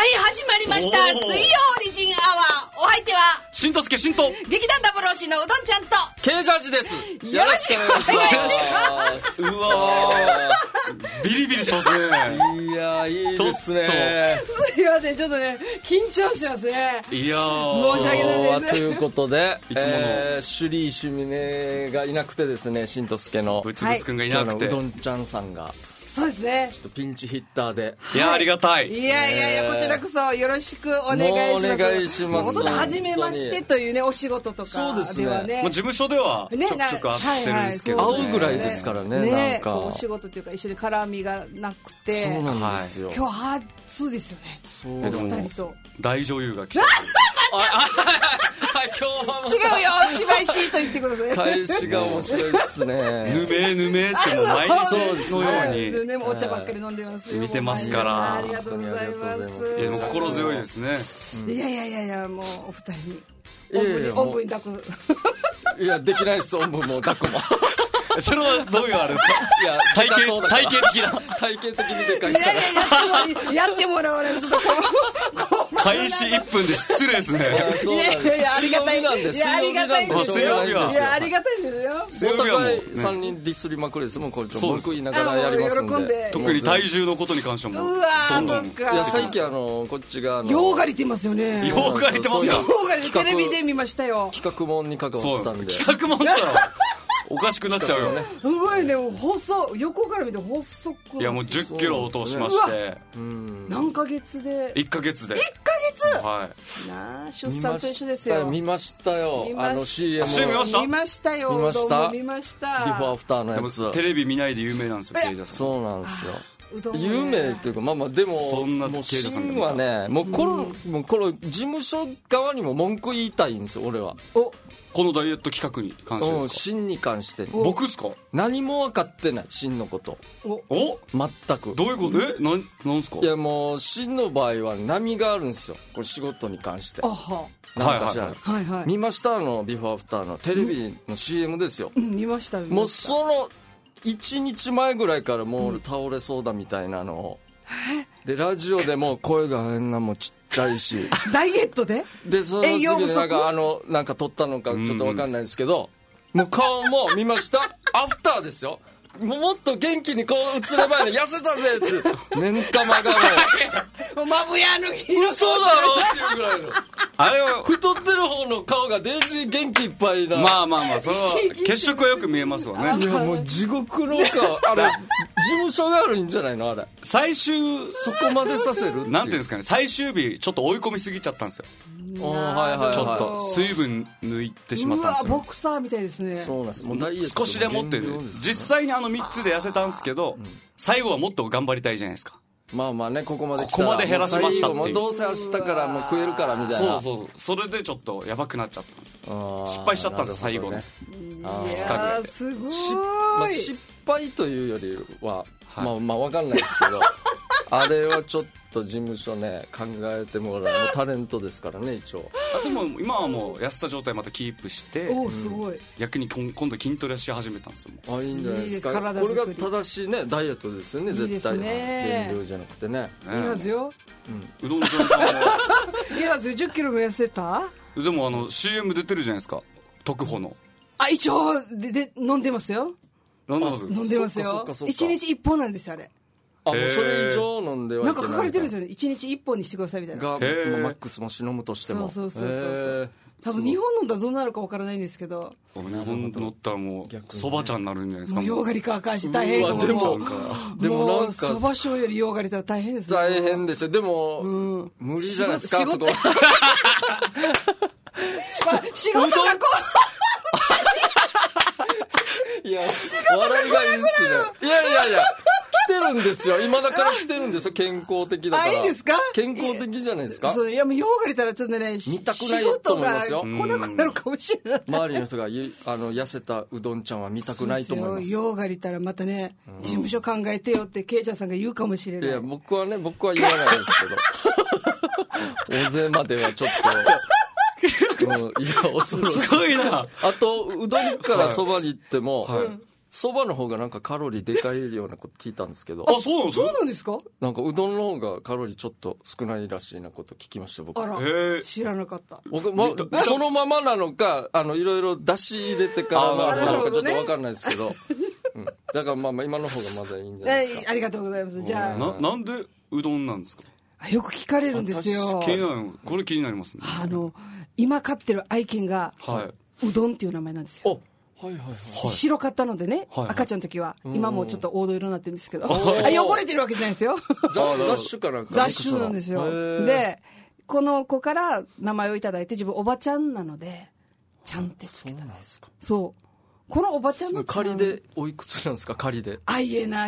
はい、始まりました。水曜オリジンアワー。お相手は、 しんとすけしんと。 劇団ダブルオシのうどんちゃんと、 ケイジャージです。 よろしくお願いします。 うわー。ビリビリしますね。 いや、いいですね。 すいません、ちょっとね、緊張してますね。 いやー。 申し訳ないです。 ということで、 いつものシュリーシュミネがいなくてですね、しんとすけのブツブツくんがいなくて、 うどんちゃんさんがそうですね。 ちょっとピンチヒッターで、 いや、ありがたい。 いやいやいや、こちらこそよろしくお願いします。 お願いします。 ほとんど初めましてというね、お仕事とかではね。 事務所ではちょくちょく会ってるんですけど、 会うぐらいですからね。なんかお仕事というか一緒に絡みがなくて、 そうなんですよ。 今日初ですよね。 そう。 2人と大女優が来た。 今日は違うよ、芝居しいと言ってください。 返しが面白いですね。 ぬめぬめってもう毎日のようにお茶ばっかり飲んでますよ。 見てますから。 ありがとうございます。 いや、もう心強いですね。 いやいやいやいや、もうお二人におんぶに抱く。 いや、できないです、おんぶも抱くも。 それはどういうあれですか。 いや、 体型的な。 体型的にでかい。 いやいや、やってもらわないとちょっと開始1分で失礼ですね。 いやいや、ありがたい。 いや、 ありがたいんですよ。 水曜日は。 いや、ありがたいんですよ。 水曜日はもう 3人ディスりまくりですもん、これちょっと文句言いながらやりますんで。 特に体重のことに関しても。 うわー、そっか。 いや、最近こっちがヨーガリって言いますよね。 ヨーガリってますか。 ヨーガリテレビで見ましたよ。 企画もんに関わってたんで。 企画もんったらおかしくなっちゃうよね。 すごいね、横から見て細く。 いや、もう10キロ落としまして。 何ヶ月で。 1ヶ月で。 1ヶ月。 はい。 なあ、出産と一緒ですよ。 見ましたよ。CM 見ましたよ。 見ました。 見ました。 ビフォーアフターのやつ。 テレビ見ないで有名なんですよ、ケイジャさん。 そうなんですよ。有名っていうか、まあまあ、でも、 そんなケイジャさんシンはね、もうこの事務所側にも文句言いたいんですよ、俺は。 このダイエット企画に関してですか。 シンに関して僕っすか。 何も分かってない、シンのこと。 お全く。 どういうこと。なんすか。 いや、もうシンの場合は波があるんですよ、これ仕事に関して。なんか知らないです。見ました。ビフォーアフターのテレビの CM ですよ。 見ました。 もうその1日前ぐらいからもう倒れそうだみたいなのを、でラジオでも声が変なもうちっちゃいしダイエットでその次になんか撮ったのかちょっと分かんないですけど、もう顔も見ましたアフターですよ。もっと元気にこう映ればいいの、痩せたぜって目ん玉がもうまぶや抜き嘘だろっていうぐらいのあれは太ってる方の顔がデイジー元気いっぱいな。 まあその血色はよく見えますわね。 いや、もう地獄の顔。あれ事務所があるんじゃないの、あれ最終そこまでさせるなんていうんですかね、最終日ちょっと追い込みすぎちゃったんですよ。ちょっと水分抜いてしまったんですよ。 ボクサーみたいですね。 そうなんです。もうダイエット少しでもって実際に3つで痩せたんですけど、最後はもっと頑張りたいじゃないですか。 まあまあね、ここまで来たらここまで減らしましたっていう。 どうせ明日からもう食えるからみたいな。 それでちょっとやばくなっちゃったんですよ。失敗しちゃったんですよ、最後の2日ぐらいで。 すごい。 失敗というよりはまあ分かんないですけどあれはちょっと事務所ね考えてもらう。タレントですからね、一応。 でも今はもう痩せた状態またキープして、 すごい。 逆に今度筋トレし始めたんですよ。 いいんじゃないですか。これが正しいねダイエットですよね、絶対。減量じゃなくてね。 いいはずよ。 うどんちゃんさんはいいはずよ。10キロも痩せた。 でもCM 出てるじゃないですか、特保の。 一応で飲んでますよ。 飲んでますよ。1日1本なんですよ、あれ。 もうそれ以上飲んではいけない。 なんか書かれてるんですよね。1日1本にしてくださいみたいな。 マックスもし飲むとしても。 そう。多分2本飲んだらどうなるかわからないんですけど。 2本乗ったらもうそばちゃんになるんじゃないですか。 ヨーガリかあかんし大変。 でもなんかそば醤油よりヨーガリだったら大変ですよ。 大変ですよ。でも無理じゃないですか、そこ。 仕事がいや、笑いがいいですね。いや来てるんですよ。今だから来てるんですよ。健康的だから。 いいんですか。 健康的じゃないですか。 いや、もうヨーガリたらちょっとね、 見たくないと思いますよ。 来なくなるかもしれない。 周りの人が痩せたうどんちゃんは見たくないと思います。 ヨーガリたらまたね、事務所考えてよってケイちゃんさんが言うかもしれない。 いや、僕は言わないですけど大勢まではちょっといや、恐ろしい。 すごいな。 あとうどんからそばに行っても、 そばの方がなんかカロリーでかいようなこと聞いたんですけど。 あ、そうなんですか？ そうなんですか？ なんかうどんの方がカロリーちょっと少ないらしいなこと聞きました僕。 あら、 へえ。 知らなかった。 僕そのままなのかいろいろ出し入れてからなのかちょっと分かんないですけど、だからまあ今の方がまだいいんじゃないですか。 ありがとうございます。じゃあなんでうどんなんですか？ よく聞かれるんですよ。 これ気になりますね。 今飼ってる愛犬が、うどんっていう名前なんですよ。 はいはいはい、 白かったのでね、赤ちゃんの時は、今もちょっと黄土色になってるんですけど、汚れてるわけじゃないですよ。 雑種かなんか。 雑種なんですよ。で、この子から名前をいただいて、自分おばちゃんなので、ちゃんってつけたんです。そう。このおばちゃんの仮でおいくつなんですか？仮で。 あいえな。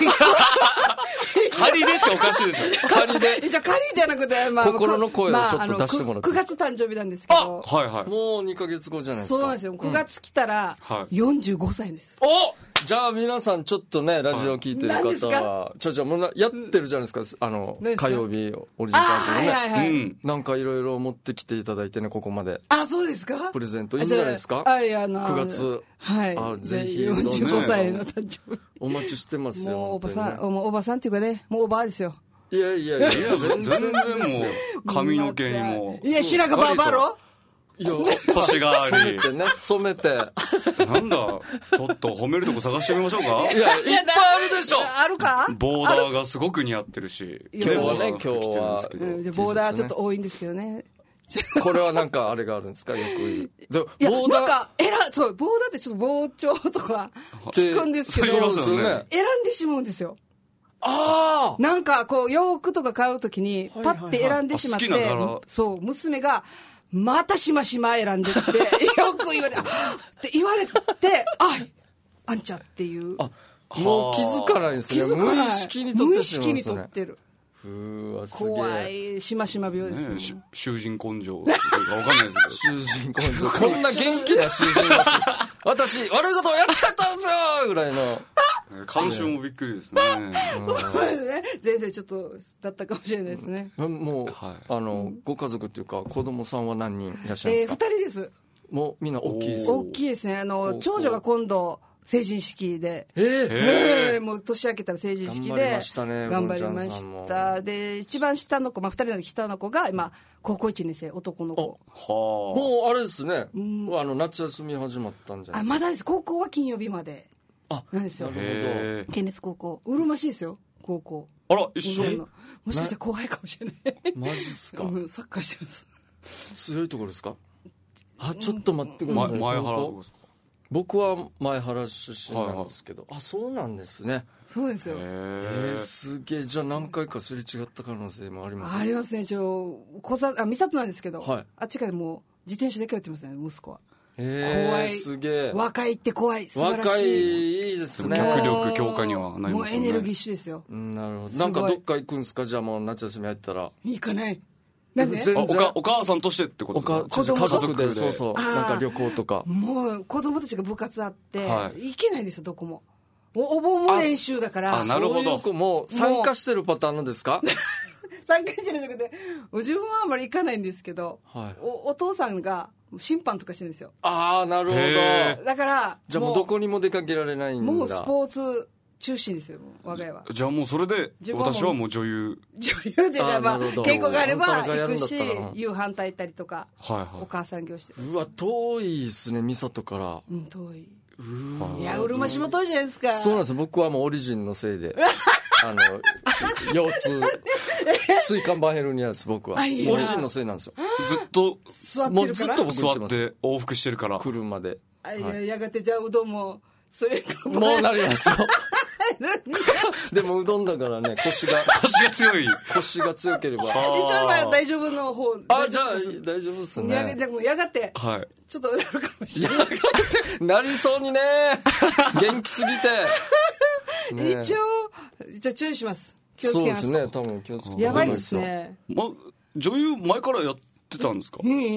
仮でっておかしいでしょ。仮で。 じゃあ仮じゃなくて、 心の声をちょっと出してもらって。 9月誕生日なんですけど。 はいはい。 もう2ヶ月後じゃないですか。 そうなんですよ。9月来たら、45歳です。 じゃあ皆さんちょっとね、ラジオ聞いてる方は、もうやってるじゃないですか、火曜日オリジンパークのね。なんかいろいろ持ってきていただいてね、ここまで。 あ、そうですか？ プレゼントいいんじゃないですか？9月。 はい。 ぜひ。 45歳の誕生日。 お待ちしてますよ。 もうおばさんっていうかね、もうおばあですよ。 いや全然もう髪の毛にも。 いや、白髪バーバロ？ いや、腰があり。 染めて。 なんだ、ちょっと褒めるとこ探してみましょうか。いや、いっぱいあるでしょ。 あるか？ ボーダーがすごく似合ってるし。 今日は。 ボーダーちょっと多いんですけどね。 これはなんかあれがあるんですか？よく言う。 いや、なんか、そう、ボーダーってちょっと膨張とか聞くんですけど、選んでしまうんですよ。なんかこう洋服とか買うときにパッて選んでしまって、そう、娘がまたしましま選んでってよく言われって言われて、あんちゃっていう。 もう気づかないんですね。無意識に取ってる。 怖いしましま病ですね。囚人根性が分かんないですけど。 囚人根性。こんな元気な囚人です。私悪いことをやっちゃったんですよぐらいの。 監修もびっくりですね。 前世ちょっとだったかもしれないですね。 もうご家族っていうか子供さんは何人いらっしゃるんですか？ 2人です。 もうみんな大きいです。 大きいですね。長女が今度成人式で、もう年明けたら成人式で頑張りました。で、一番下の子、2人の下の子が今高校1年生、男の子。 もうあれですね、夏休み始まったんじゃないですか？ まだです。高校は金曜日までなんですよ。 なるほど。 県立高校うるま市ですよ、高校。 あら、一緒。 もしかしたら後輩かもしれない。 マジっすか？ サッカーしてます。 強いところですか？ちょっと待ってください。 前原。 僕は前原出身なんですけど、そうなんですね。 そうですよ。 すげえ。じゃあ何回かすれ違った可能性もありますね。 ありますね。三郷なんですけど、あっちからもう自転車で通ってますね、息子は。怖い。 すげえ。 若いって怖い。素晴らしい。 若い、いいですね。 脚力強化にはなりますね。 もうエネルギッシュですよ。 なるほど。なんかどっか行くんですか？じゃあもう夏休み入ったら。 行かない。なんで？ お母さんとしてってことですか？家族で、そうそう。なんか旅行とか。 もう子供たちが部活あって、行けないんですよ、どこも。お盆も練習だから。 なるほど。 もう参加してるパターンのですか？ 参加してるんじゃなくて、自分はあんまり行かないんですけど、お父さんが審判とかしてるんですよ。 なるほど。 だから、 じゃあもうどこにも出かけられないんだ。 もうスポーツ中心ですよ、我が家は。 じゃあもうそれで私はもう女優じゃ稽古があれば行くし、夕飯炊いたりとか、お母さん業してる。 うわ、遠いですね、三郷から。 遠い。いや、うるま市も遠いじゃないですか。 そうなんです。僕はもうオリジンのせいで腰痛椎間板ヘルニアです。僕はオリジンのせいなんですよ。 ずっと座ってるから、 もうずっと僕座って往復してるから、 車で。 やがてじゃあうどんもそれもうなりますよ。でもうどんだからね、腰が強い。腰が強ければ。 一応大丈夫の方。 じゃあ大丈夫ですね。 やがて、ちょっとなるかもしれない。 やがてなりそうにね。元気すぎて。一応注意します。気をつけます。 そうですね、多分気をつけて。 やばいですね。 女優前からやってたんですか？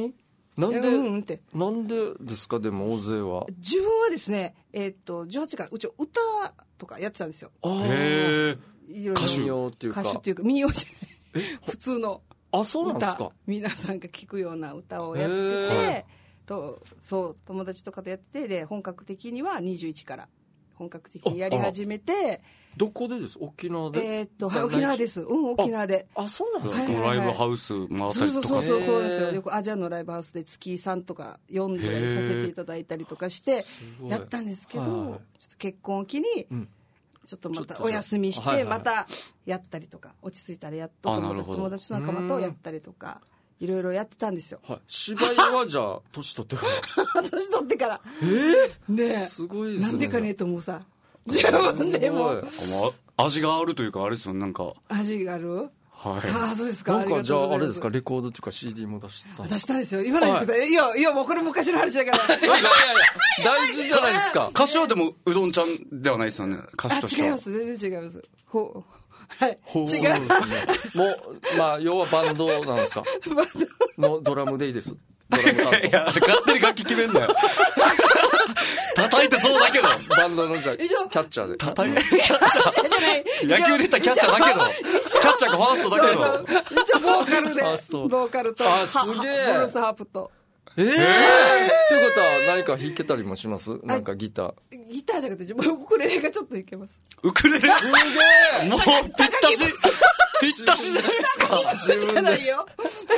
なんでですか？でも大勢は。 自分はですね、18からうち歌とかやってたんですよ。 歌手っていうか。 歌手っていうか民謡じゃない。普通のそうなんですか？ 皆さんが聞くような歌をやってて、友達とかとやってて、で本格的には21から本格的にやり始めて。 どこでです？沖縄で？ 沖縄です。沖縄で。 そうなんですか。 ライブハウス回ったりとか。 そうですよ。よくアジアのライブハウスで月3とか4でさせていただいたりとかしてやったんですけど、ちょっと結婚を機にちょっとまたお休みしてまたやったりとか、落ち着いたらやっと友達の仲間とやったりとかいろいろやってたんですよ。 芝居はじゃあ年取ってから年取ってからねえ、 すごいですね。 なんでかねと思うさ、自分でも味があるというか、あれですよ、なんか味がある。 はい。 そうですか。 なんかじゃああれですか、レコードというか CD も出したんですよ。今ないですけど、いやもうこれ昔の話だから。 大事じゃないですか。 歌手はでもうどんちゃんではないですよね、歌手としては。 違います、全然違います。はい、違う。 もう要はバンドなんですか。のドラムでいいです。ドラム担当。 いや勝手に楽器決めんなよ。叩いてそうだけど。 バンドのじゃキャッチャーで。 叩いてキャッチャー。野球で言ったらキャッチャーだけど。キャッチャーがファーストだけど。 一応ボーカルで。ボーカルと。 すげえ。 ブルースハープと。 っていうことは何か弾けたりもします？なんかギター。 ギターじゃなくて、ウクレレがちょっといけます。 ウクレレすげえ。もうぴったし。ぴったしじゃないですか。 自分ないよ。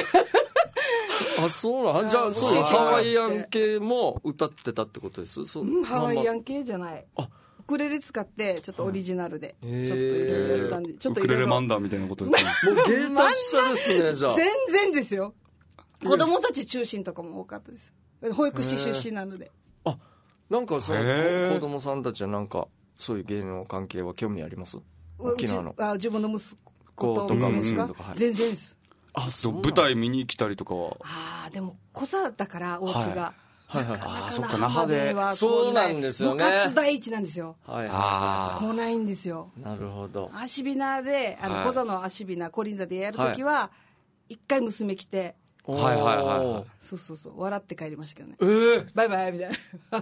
そうなん。じゃあそういうハワイアン系も歌ってたってことです？ ハワイアン系じゃない。ウクレレ使ってちょっとオリジナルでちょっといろいろやってたんで、 ウクレレマンダーみたいなことですね。 もう芸達者ですね。じゃあ全然ですよ。子供たち中心とかも多かったです。保育士出身なので。 なんかその子供さんたちはなんかそういう芸能関係は興味あります？沖縄の。 自分の息子と娘とか全然です。 舞台見に来たりとかは。 でも小さだからお家が。 そっか、那覇で。 そうなんですよね。 部活第一なんですよ。来ないんですよ。 なるほど。 足びなで、小座の足びな、コリンザでやるときは、一回娘来て、そう笑って帰りましたけどね。バイバイみたいな。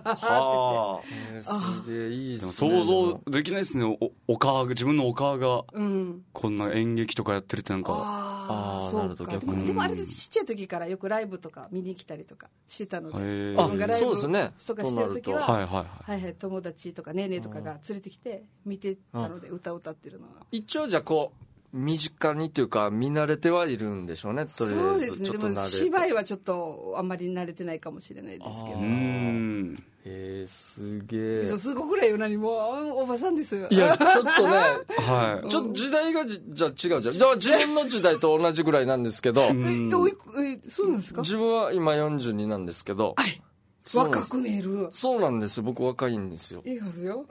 すげえいいですね。 想像できないですね。自分のお母がこんな演劇とかやってるってなんか。 そうか。でもあれでちっちゃい時からよくライブとか見に来たりとかしてたので、自分がライブとかしてる時は友達とかネーネーとかが連れてきて見てたので、歌を歌ってるのは一応じゃあこう身近にというか見慣れてはいるんでしょうね。とりあえずそうですね。でも芝居はちょっとあんまり慣れてないかもしれないですけど。 すげえ。 すごくらいよ。何もおばさんですよ。 いやちょっとね、ちょっと時代がじゃあ違うじゃん。じゃあ自分の時代と同じぐらいなんですけど。 そうなんですか？ 自分は今42なんですけど。 若く見える。 そうなんですよ。僕若いんですよ。 いいはずよ。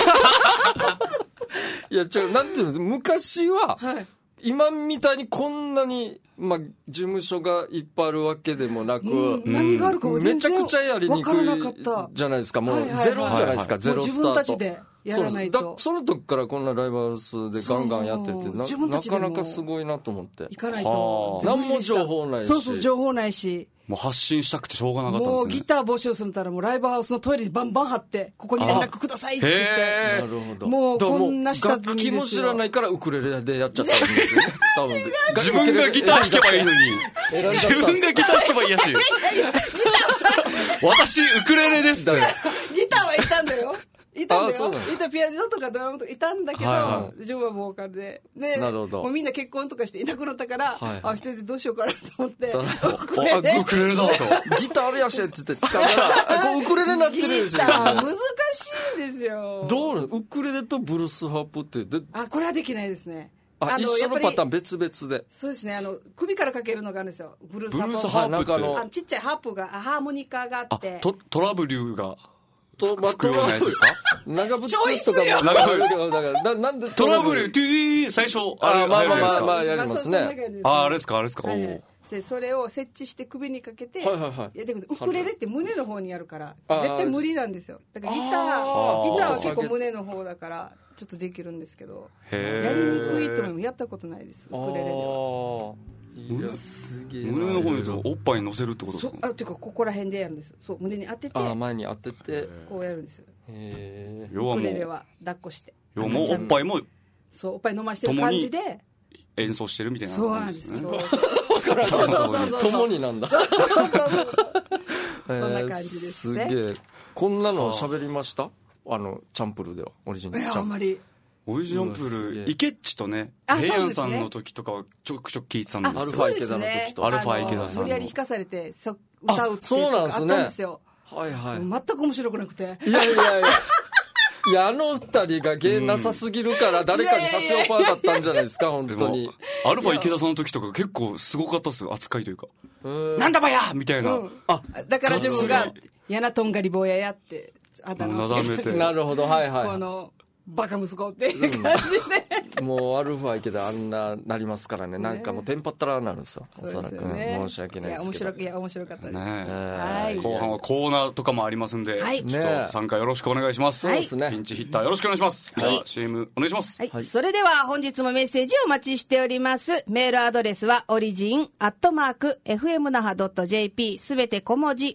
いやなんていうの、昔は、今みたいにこんなに、事務所がいっぱいあるわけでもなく、 何があるかめちゃくちゃやりにくいじゃないですか。もうゼロじゃないですか。ゼロスタート。 自分たちでやらないと。 その時からこんなライブハウスでガンガンやってて、なかなかすごいなと思って。 行かないと。 何も情報ないし。 そう、情報ないし。 もう発信したくてしょうがなかったんですね。 もうギター募集するたらもうライブハウスのトイレにバンバン貼って、ここに連絡くださいって言って。 なるほど。 もうこんな下積みですよ。 楽器も知らないからウクレレでやっちゃったんですよね。多分。 自分がギター弾けばいいのに。自分がギター弾けばいいやし。私ウクレレです。 ギターはいたんだよ。いたんだよ。ピアノとかドラムとかいたんだけど、自分はボーカルで。 なるほど。 もうみんな結婚とかしていなくなったから、一人でどうしようかなと思って。 ウクレレだと。 ギターあるやしって言って使ったら、ウクレレになってるでしょ。 ギター難しいんですよ。 どうウクレレとブルースハープって。 これはできないですね。 一緒のパターン別々で。 そうですね。首からかけるのがあるんですよ。ブルースハープって。 ちっちゃいハープが、ハーモニカがあって。 トラブリューが。 とまと長渕とかもなんでトラブルトゥー最初まあやりますね。 あれですかそれを設置して首にかけて、ウクレレって胸の方にやるから絶対無理なんですよ。だからギターは結構胸の方だからちょっとできるんですけど、やりにくいと思う。やったことないです、ウクレレでは。 いやすげえ。 胸の方におっぱいに乗せるってことですか？ っていうかここら辺でやるんです。そう、胸に当てて、 前に当ててこうやるんですよ。 ウクレレは抱っこして、 もうおっぱいもおっぱい飲ましてる感じで演奏してるみたいな。 そうなんです。 共になんだ。 そんな感じですね。 すげえ。こんなの喋りました？ チャンプルーではオリジンチャンプルー。 あんまりオリジンチャンプルー、イケッチとね、平安さんの時とかはちょくちょく聞いてたんですよ。 アルファ池田の時とアルファ池田さんの無理やり弾かされて歌うってそうなんですね。 あったんですよ。 はいはい。 全く面白くなくて。 いやいや、二人が芸なさすぎるから誰かにさせようパーだったんじゃないですか、本当に。 アルファ池田さんの時とか結構すごかったっすよ、扱いというか。なんだばやみたいな。 だから自分が、やなとんがり坊ややって、あだ名をつけて。 なるほど、はいはい。 この、バカ息子っていう感じで。 もうアルファ池田あんななりますからね、なんかもうテンパったらなるんですよ、おそらくね。申し訳ないですけど。 面白かったです。 後半はコーナーとかもありますんで、ちょっと参加よろしくお願いします。 そうですね。 ピンチヒッターよろしくお願いします。では CM お願いします。 それでは本日もメッセージをお待ちしております。メールアドレスはorigin@fmnaha.jp すべて小文字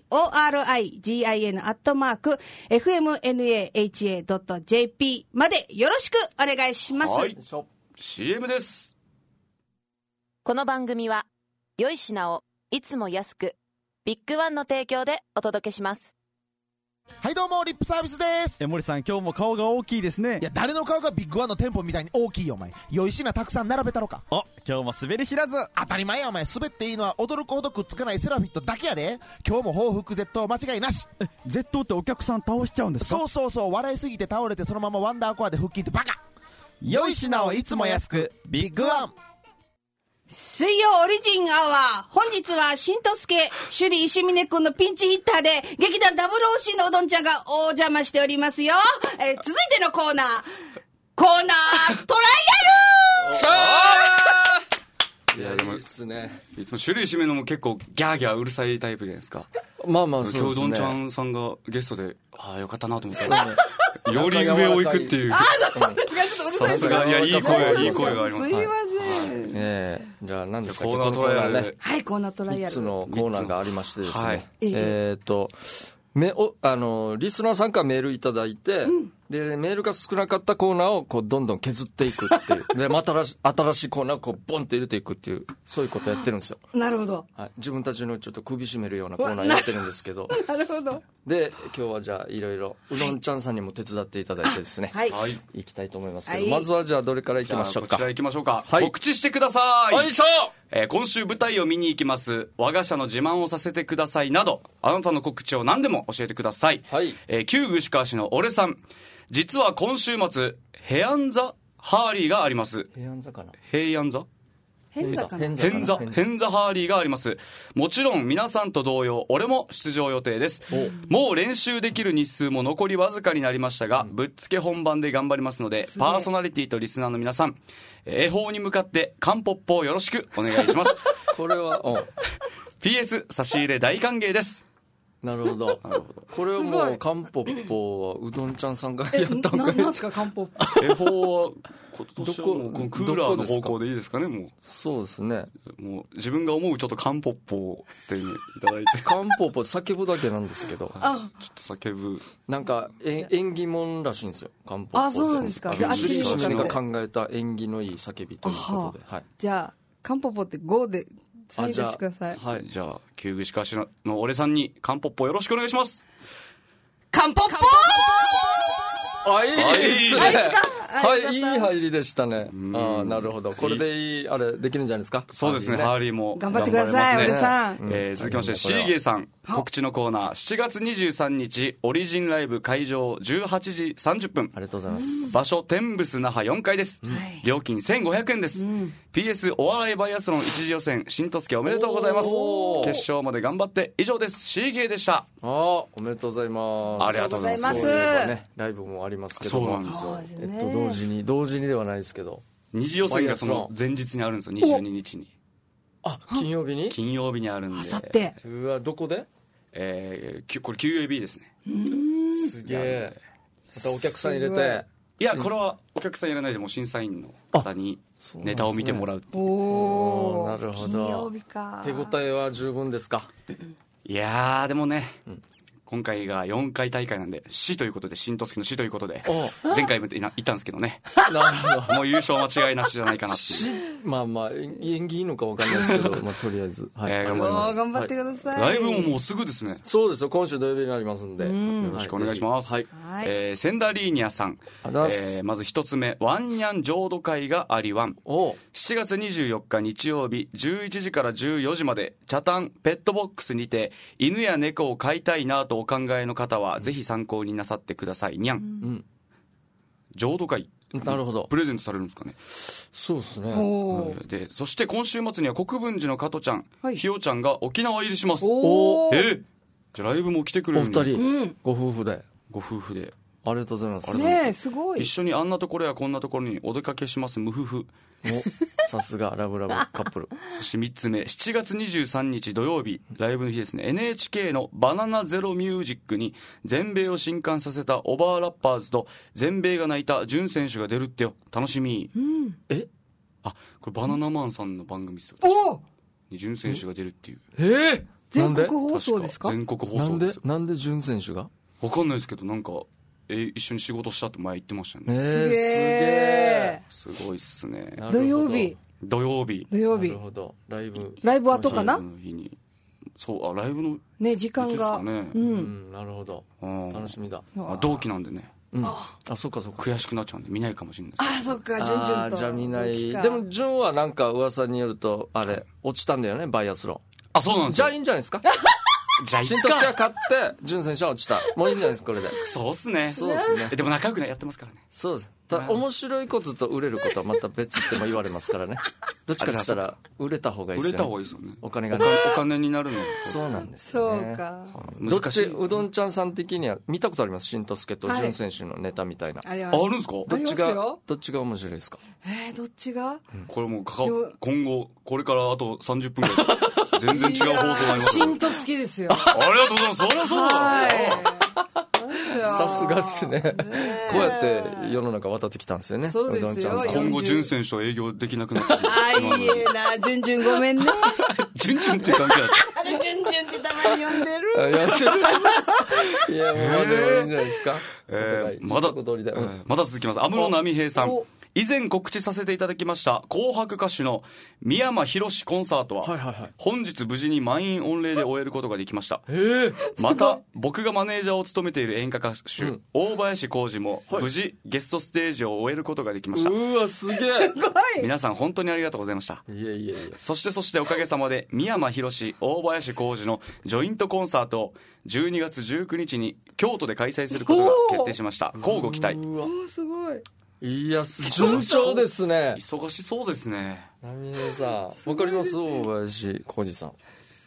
origin@fmnaha.jp までよろしくお願いします。 はい。CM です。 この番組は良い品をいつも安くビッグワンの提供でお届けします。 はいどうもリップサービスです。 森さん今日も顔が大きいですね。 いや誰の顔がビッグワンの店舗みたいに大きいよお前。良い品たくさん並べたろか。 今日も滑り知らず。 当たり前やお前。滑っていいのは驚くほどくっつかないセラフィットだけやで。今日も報復絶倒間違いなし。 絶倒ってお客さん倒しちゃうんですか？ そう笑いすぎて倒れてそのままワンダーコアで腹筋ってバカ。 良い品をいつも安くビッグワン。 水曜オリジンアワー。本日は新とすけ、首里石峰くんのピンチヒッターで、劇団 WOC のうどんちゃんがお邪魔しておりますよ。続いてのコーナートライアルいや、でもいいっすね。 いつも種類締めのも結構ギャーギャーうるさいタイプじゃないですか。 まあまあそうですね。 今日うどんちゃんさんがゲストで、よかったなと思ったら、より上を行くっていう。 さすが、いや、いい声があります。 すいません。 じゃあ何ですか、 コーナートライアル。 はい、コーナートライアル。 3つのコーナーがありましてですね。リスナーさんからメールいただいて、で、メールが少なかったコーナーをこうどんどん削っていくっていう。で、また新しいコーナーをこうボンって入れていくっていう、そういうことやってるんですよ。 なるほど。 はい。自分たちのちょっと首絞めるようなコーナーやってるんですけど。 なるほど。 で、今日はじゃあいろいろ、うどんちゃんさんにも手伝っていただいてですね。 はい。 行きたいと思いますけど、まずはじゃあどれから行きましょうか。 こちら行きましょうか。 はい。 告知してください。 よいしょ。 今週舞台を見に行きます。我が社の自慢をさせてくださいなど、あなたの告知を何でも教えてください。 はい。 旧串川市の俺さん。実は今週末、平安座ハーリーがあります。 平安座かな？ 平安座変座ハーリーがあります。もちろん皆さんと同様、俺も出場予定です。もう練習できる日数も残りわずかになりましたが、ぶっつけ本番で頑張りますので、パーソナリティとリスナーの皆さん、恵方に向かってカンポッポをよろしくお願いします。 これは、 PS 差し入れ大歓迎です。 なるほど。これをもう、カンポッポはうどんちゃんさんがやったんかい。 なんすか、カンポッポ。 恵方は、今年はもうこのクーラーの方向でいいですかね、もう。 そうですね。 もう自分が思うちょっとカンポッポっていただいて。 カンポッポ叫ぶだけなんですけど。 ちょっと叫ぶ。 なんか、縁起物らしいんですよ、カンポッポ。 そうなんですか。 首里石峰が考えた縁起のいい叫びということで。はい。 じゃあ、カンポッポって5で、再現してください。 はい。じゃあ、旧串川市の俺さんに、カンポッポよろしくお願いします。 カンポッポいいですね。はい、いい入りでしたね。なるほど。これでいい、あれ、できるんじゃないですか？ そうですね、ハーリーも。 頑張ってください、俺さん。 続きまして、シーゲーさん、告知のコーナー、7月23日、オリジンライブ会場18時30分。 ありがとうございます。 場所、天ブス那覇4階です。料金1500円です。PS お笑いバイアスロン一次予選、新とすけおめでとうございます。決勝まで頑張って、以上です。シーゲーでした。 おめでとうございます。 ありがとうございます。 そういえばね、ライブもありますけども。 そうなんですよ。 同時にではないですけど。 二次予選がその前日にあるんですよ、22日に。 金曜日に？ 金曜日にあるんで。 あさって。 うわ、どこで？ これ QAB ですね。 すげえ。またお客さん入れて。 いや、これはお客さん入れないでも審査員の方にネタを見てもらうっていう。 おー、なるほど。 金曜日か。 手応えは十分ですか？ いやー、でもね、 今回が4回大会なんで、死ということで、新とすけの死ということで、前回も言ったんですけどね。 なるほど。 もう優勝間違いなしじゃないかなっていう。 まあまあ、演技いいのか分かんないですけど、まあとりあえず。はい。 頑張ります。 頑張ってください。 ライブももうすぐですね。 そうですよ、今週土曜日になりますんで。よろしくお願いします。 はい。 センダリーニャさん。まず一つ目、ワンニャン浄土会がありワン。7月24日日曜日、11時から14時まで、チャタンペットボックスにて、犬や猫を飼いたいなとお考えの方は、ぜひ参考になさってください。にゃん。浄土会。 なるほど。 プレゼントされるんですかね。 そうですね。 で、そして今週末には国分寺の加トちゃん、ひよちゃんが沖縄入りします。じゃあライブも来てくれるんですか。 お二人、ご夫婦で。 ご夫婦で。 ありがとうございます。 ねえ、すごい。 一緒にあんなところやこんなところにお出かけします無夫婦。 さすがラブラブカップル。 そして3つ目、7月23日土曜日、ライブの日ですね。NHK のバナナゼロミュージックに全米を震撼させたオバーラッパーズと全米が泣いたジュン選手が出るってよ。楽しみ。あ、これバナナマンさんの番組ですよ。にジュン選手が出るっていう。 全国放送ですか？ 全国放送ですよ。 なんでジュン選手が？ わかんないですけど、なんか一緒に仕事したって前言ってましたね。 すげえ。 すごいっすね。 土曜日。 なるほど。ライブ後かな？ ライブの日に。そう、ライブのね、時間が。 なるほど。楽しみだ。 同期なんでね。 そっかそっか。 悔しくなっちゃうんで見ないかもしれないです。 そっか、ジュンと。 じゃあ見ない。でもジュンはなんか噂によると、あれ、落ちたんだよね、バイアスロン。 そうなんですよ。 じゃあいいんじゃないですか。 じゃあいいか。 新藤が勝って、ジュン選手は落ちた。もういいんじゃないですか、これで。 そうっすね。 そうですね。 でも仲良くやってますからね。 そうです。面白いことと売れることはまた別っても言われますからね。どっちかって言ったら、売れた方がいいですよね。 売れた方がいいですよね。 お金がね。 お金になるの。 そうなんですよね。 そうか。 どっち、うどんちゃんさん的には見たことあります？新藤助とジュン選手のネタみたいな。 あるんですか？ どっちが面白いですか？ どっちが？ これもう今後、これからあと30分ぐらい。全然違う放送になります。 新と好きですよ。 ありがとうございます。そりゃそうだ。 さすがですね。こうやって世の中渡ってきたんですよね。 そうですよ。 今後、ジュン選手と営業できなくなって。 いいな、ジュンジュンごめんね。 ジュンジュンっていう関係ですか？ ジュンジュンってたまに呼んでる。 いや、もうでもいいんじゃないですか。 まだ続きます。安室奈美平さん。以前告知させていただきました紅白歌手の三山ひろしコンサートは本日無事に満員御礼で終えることができました。また僕がマネージャーを務めている演歌歌手、大林浩二も無事ゲストステージを終えることができました。 うわ、すげえ。 皆さん本当にありがとうございました。そしておかげさまで三山ひろし、大林浩二のジョイントコンサートを12月19日に京都で開催することが決定しました。乞うご期待。 すごい。 いや、順調ですね。 忙しそうですね。 波平さん、わかります？大林浩二さん。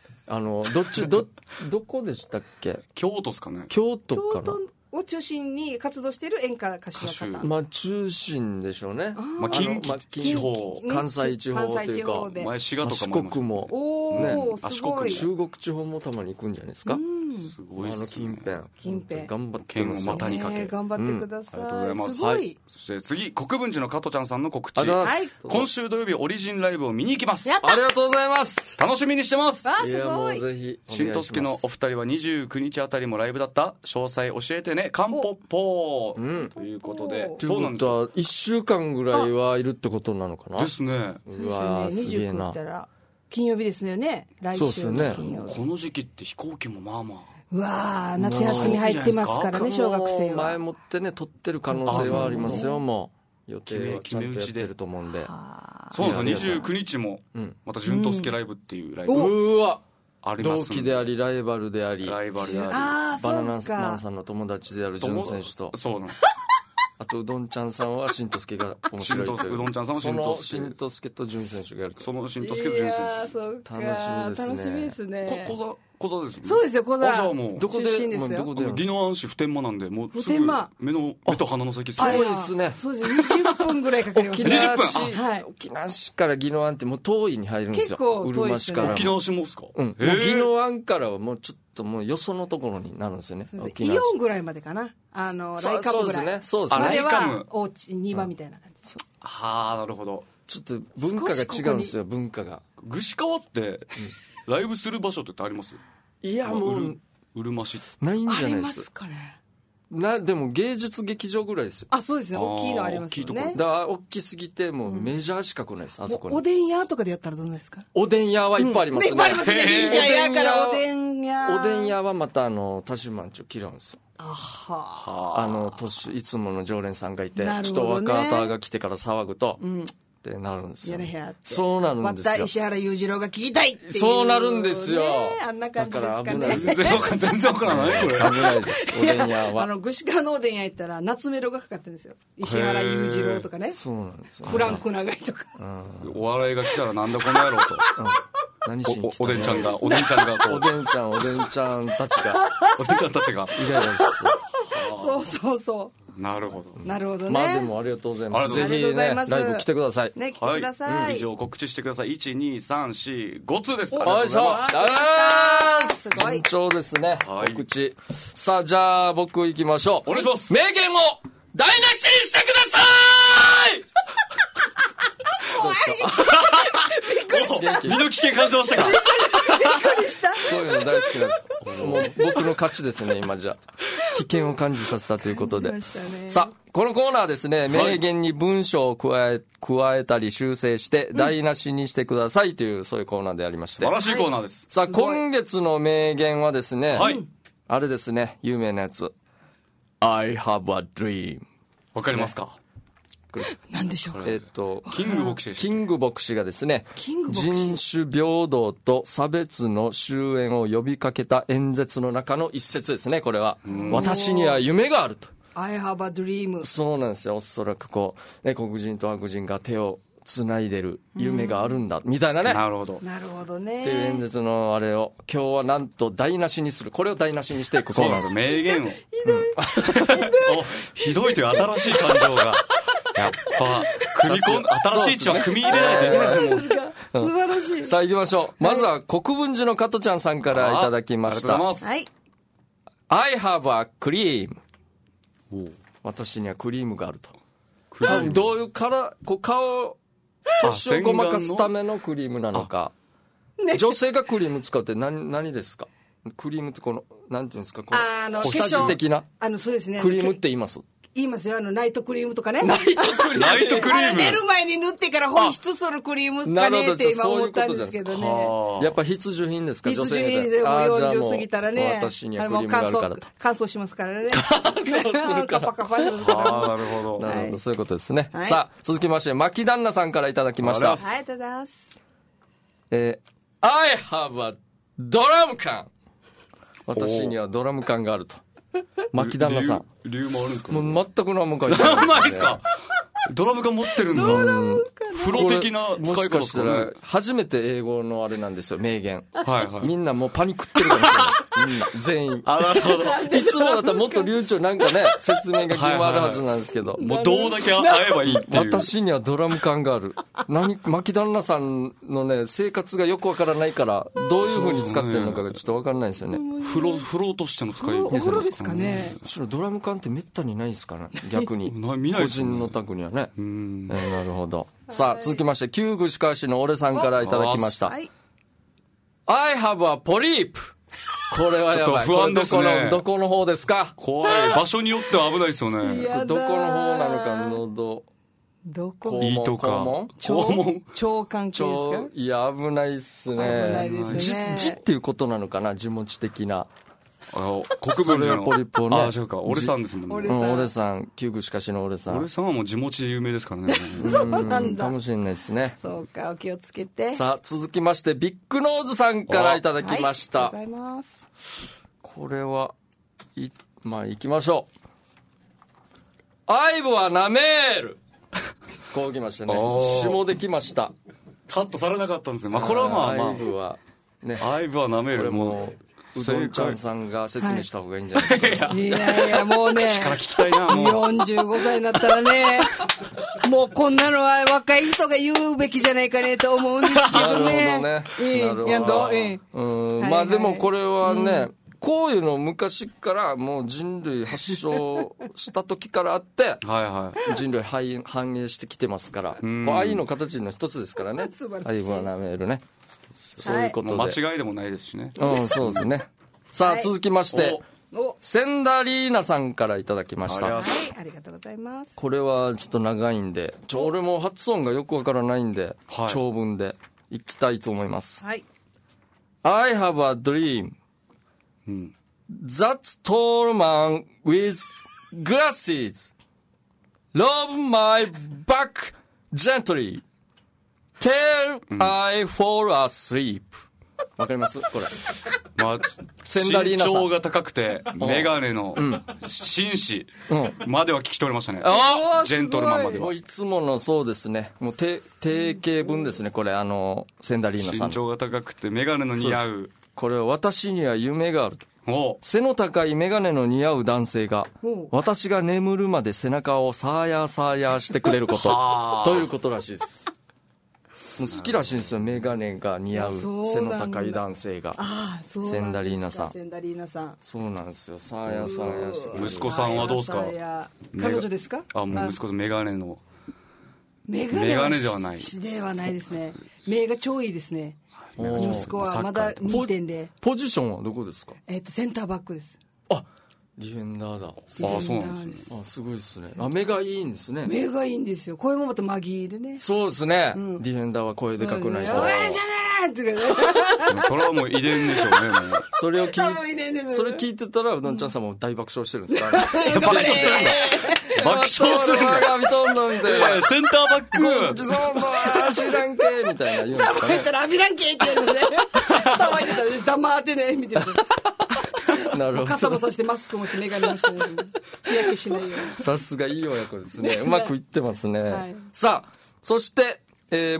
どこでしたっけ？ 京都ですかね。 京都かな。 京都を中心に活動している演歌歌手の方。 まあ中心でしょうね。 近畿地方、 関西地方というか、 前滋賀とかも四国も、 すごい。 中国地方もたまに行くんじゃないですか。 すごいっすね。 近辺頑張って剣を股にかけ頑張ってください。 ありがとうございます。 はい。 そして次、国分寺の加トちゃんさんの告知。 今週土曜日オリジンライブを見に行きます。 ありがとうございます。 楽しみにしてます。 いや、もうぜひ新とすけのお二人は29日あたりもライブだった？詳細教えてね、カンポッポーということで。 そうなんですよ。1週間ぐらいはいるってことなのかな。 ですね。 うわ、すげえな。 金曜日ですよね。来週の金曜日。 この時期って飛行機もまあまあ。 うわー、夏休み入ってますからね、小学生は。 前もってね、取ってる可能性はありますよ、もう。予定はちゃんとやってると思うんで。 そうなんですよ、29日も、また順とすけライブっていうライブ。 うわ、 あります。 同期であり、ライバルであり、 バナナマンさんの友達である順選手と。 そうなんです。 あとうどんちゃんさんは新とすけが面白いという。 うどんちゃんさんは新とすけ。 新とすけと順選手がやる。 その新とすけと順選手。 楽しみですね。 小座ですよね。 そうですよ、小座。 じゃあもうどこで出身ですよ。 宜野湾市普天間なんで、もうすぐ目と鼻の先。 そうですね。 そうです。20分ぐらいかかります。 20分。 沖縄市から宜野湾ってもう遠いに入るんですよ。 結構遠いですね。 沖縄市もですか？ もう宜野湾からはもうちょっともうよそのところになるんですよね。 イオンぐらいまでかな。ライカムぐらい。 そうですね。そうですね。 あれはお家庭みたいな感じ。 はあ、なるほど。 ちょっと文化が違うんですよ、文化が。 串川ってライブする場所ってあります？ いや、もううるま市ないんじゃないでありますすかね。 でも芸術劇場ぐらいですよ。 あ、そうですね。大きいのありますよね。 だから大きすぎてもうメジャーしか来ないです、あそこに。 おでん屋とかでやったらどうですか？ おでん屋はいっぱいありますね。 いっぱいありますね。いいじゃん、やからおでん屋。 おでん屋はまた田島んちょ嫌うんですよ。 あはいつもの常連さんがいて、ちょっとなるほどね若方が来てから騒ぐと、ってなるんですよ。 やれへんって。 そうなるんですよ。 また石原裕次郎が聞きたいっていう。 そうなるんですよ。 あんな感じですかね。 だから危ない全然わからないこれ。 危ないです、おでん屋は。 串川のおでん屋行ったら、夏メロがかかってるんですよ。石原裕次郎とかね。 そうなんですよ。 フランク長いとか。 お笑いが来たらなんだこの野郎と。 何しに来たおでんちゃんがこう。 おでんちゃんたちが。 おでんちゃんたちが。 イライラです。 そう。 なるほど。 なるほどね。 まあでもありがとうございます。ぜひありがとうございね、 ますライブ来てください。 ね、来てください。 以上告知してください。1、2、3、4、5通です。ありよいしょ。 がとうございます。 ありがとうございます。 すごい順調ですね。 はい告知。さあ、じゃあ僕行きましょう。 お願いします名言を台無しにしてください身の危険感じましたか？ びっくりした。 こういうの大好きなんですよ。もう僕の勝ちですね、今じゃ。危険を感じさせたということで。さあ、このコーナーですね、名言に文章を加えたり修正して台無しにしてくださいという、そういうコーナーでありまして。 素晴らしいコーナーです。 さあ、今月の名言はですね、 はい。 あれですね、有名なやつ。I have a dream。 わかりますか？ 何でしょうか。 キング牧師でした。 キング牧師がですね、 キング牧師人種平等と差別の終焉を呼びかけた演説の中の一節ですね、これは。私には夢があると。 I have a dream。 そうなんですよ。おそらくこう、ね、黒人と白人が手をつないでる夢があるんだ、みたいなね。 なるほど。 なるほどね。 っていう演説のあれを、今日はなんと台無しにする。これを台無しにしていくコーナーです。 名言を。ひどいという新しい感情が。やっぱ、新しい血は組み入れないといけないですもん。 素晴らしい。 さあ行きましょう。まずは国分寺の加トちゃんさんからいただきました。 ありがとうございます。 はい。 I have a cream。私にはクリームがあると。どういう顔、年をごまかすためのクリームなのか。女性がクリーム使うって何ですか？クリームってなんていうんですか？下地的な。 そうですね。 クリームって言います？ 言いますよ。ナイトクリームとかね。 ナイトクリーム。 寝る前に塗ってから保湿するクリームかねって今思ったんですけどね。 やっぱ必需品ですか？ 必需品でも40過ぎたらね。 私にはクリームがあるからと。 乾燥しますからね。 乾燥するから。 カパカパしますから。 なるほど。 なるほど、そういうことですね。さあ、続きまして、牧旦那さんからいただきました。 はい、ありがとうございます。 I have a ドラム缶。私にはドラム缶があると。牧旦那さん。 理由もあるんですか？ もう全く何も書いてない。 ないですか？ドラム缶持ってるんだ。プロ的な使い方ですかね。 もしかしたら初めて英語のあれなんですよ、名言。 はいはい。 みんなもうパニックってるかもしれないです。みんな、全員。 あ、なるほど。 いつもだったらもっと流暢なんかね、説明が決まるはずなんですけど。 もうどうだけ会えばいいっていう。 私にはドラム缶がある。牧旦那さんのね、生活がよくわからないから、どういう風に使ってるのかがちょっとわからないですよね。 風呂としての使いお風呂ですかね。 むしろドラム缶ってめったにないですから、逆に。 見ない個人の宅にはね。なるほど。さあ、続きまして、旧串川市の俺さんからいただきました。I have a polyp。これはやばい。 ちょっと不安ですね。 どこの方ですか？ 怖い。場所によっては危ないですよね。 どこの方なのか、喉。 どこ？ 胃とか。 肛門？腸関係ですか？ いや、危ないっすね。 危ないですね。 痔っていうことなのかな、痔持ち的な。 国分寺のポリポね。 あ、そうか。俺さんですもんね。 俺さん、旧串川市の俺さん。 俺さんはもう地持ちで有名ですからね。 そうなんだ。 かもしれないですね。 そうか、お気をつけて。 さあ、続きまして、ビッグノーズさんからいただきました。 ありがとうございます。 これは、まあ、行きましょう。アイブはなめーる。こう来ましたね。下できました。 カットされなかったんですね。まあ、これはまあまあ。 アイブは、ね。 アイブはなめる。 これもうどんちゃんさんが説明した方がいいんじゃないですか。 いやもうね。 口から聞きたいな、もう。 45歳になったらね、もうこんなのは若い人が言うべきじゃないかねと思うんですけどね。 なるほどね。 やんど。 まあでもこれはね、こういうの昔からもう人類発祥した時からあって、人類繁栄してきてますから、愛の形の一つですからね。愛はなめるね。そういうことで。 間違いでもないですしね。 そうですね。 さあ、続きまして、 おセンダリーナさんからいただきました。 はい、ありがとうございます。 これはちょっと長いんで、俺も発音がよくわからないんで、長文でいきたいと思います。 はい。 I have a dream. That tall man with glasses rub my back gently till I fall asleep. わかりますこれ。 まあ、 センダリーナさん。 身長が高くて、メガネの紳士までは聞き取れましたね。ジェントルマンまでは。 もういつものそうですね。もう定型文ですね、これ。センダリーナさん。 身長が高くて、メガネの似合う。 これは私には夢があると。背の高いメガネの似合う男性が、私が眠るまで背中をサーヤーサーヤーしてくれること。ということらしいです。好きらしいんですよ、メガネが似合う背の高い男性が。センダリーナさん。 センダリーナさん。 そうなんですよ、サーヤーサーヤーしてくれる。 息子さんはどうですか？ 彼女ですか？ もう息子さんメガネの。 メガネではない。ではないですね。目が超いいですね。息子はまだ2点で。 ポジションはどこですか？ センターバックです。 ディフェンダーだ。 そうなんですね。 すごいですね。目がいいんですね。 目がいいんですよ。声もまたマギーでね。 そうですね。ディフェンダーは声でかくないと。 おいじゃねーってね。 それはもう遺伝でしょうね。 それ聞いてたらうどんちゃんさんも大爆笑してるんですか？爆笑するんだ。爆笑するんだ。センターバック。知らんけみたいな言うんですかね。 言ったらビランケって言うんですね。騒いでたら黙ってねみたいな。 なるほど。 傘もさしてマスクもしてメガネもして日焼けしないように。 さすがいい親子ですね。うまくいってますね。さあ、そして、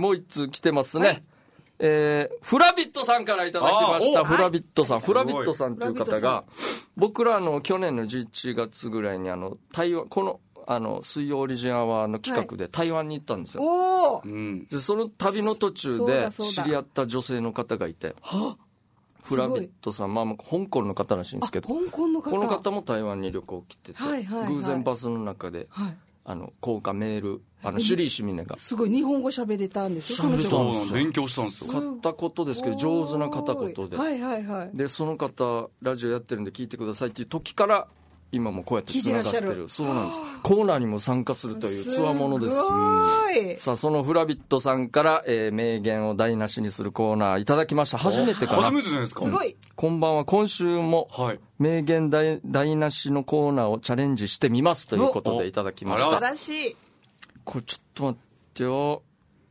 もう一通来てますね。フラビットさんからいただきました。フラビットさん。フラビットさんという方が、僕ら去年の11月ぐらいに台湾、この水曜オリジンアワーの企画で台湾に行ったんですよ。で、その旅の途中で知り合った女性の方がいて、フラビットさん、香港の方らしいんですけど、 香港の方、 この方も台湾に旅行来てて、偶然バスの中で、交換メール、シュリーシミネが。 すごい、日本語喋れたんですよ、 勉強したんですよ。 片言ですけど、上手な片言で。で、その方、ラジオやってるんで聞いてくださいっていう時から、今もこうやってつながってる。そうなんです。コーナーにも参加するというつわものです。さあ、そのフラビットさんから、名言を台無しにするコーナーいただきました。初めてかな。 初めてじゃないですか。 すごい。 こんばんは。今週も、名言台無しのコーナーをチャレンジしてみますということでいただきました。 素晴らしい。 これちょっと待ってよ。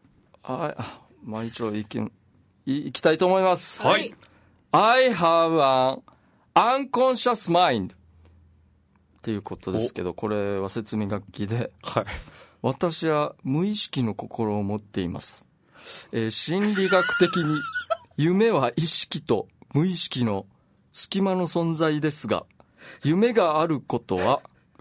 一応いきたいと思います。 はい。 I have an unconscious mind。っていうことですけど、これは説明書きで、私は無意識の心を持っています。心理学的に夢は意識と無意識の隙間の存在ですが、夢があることは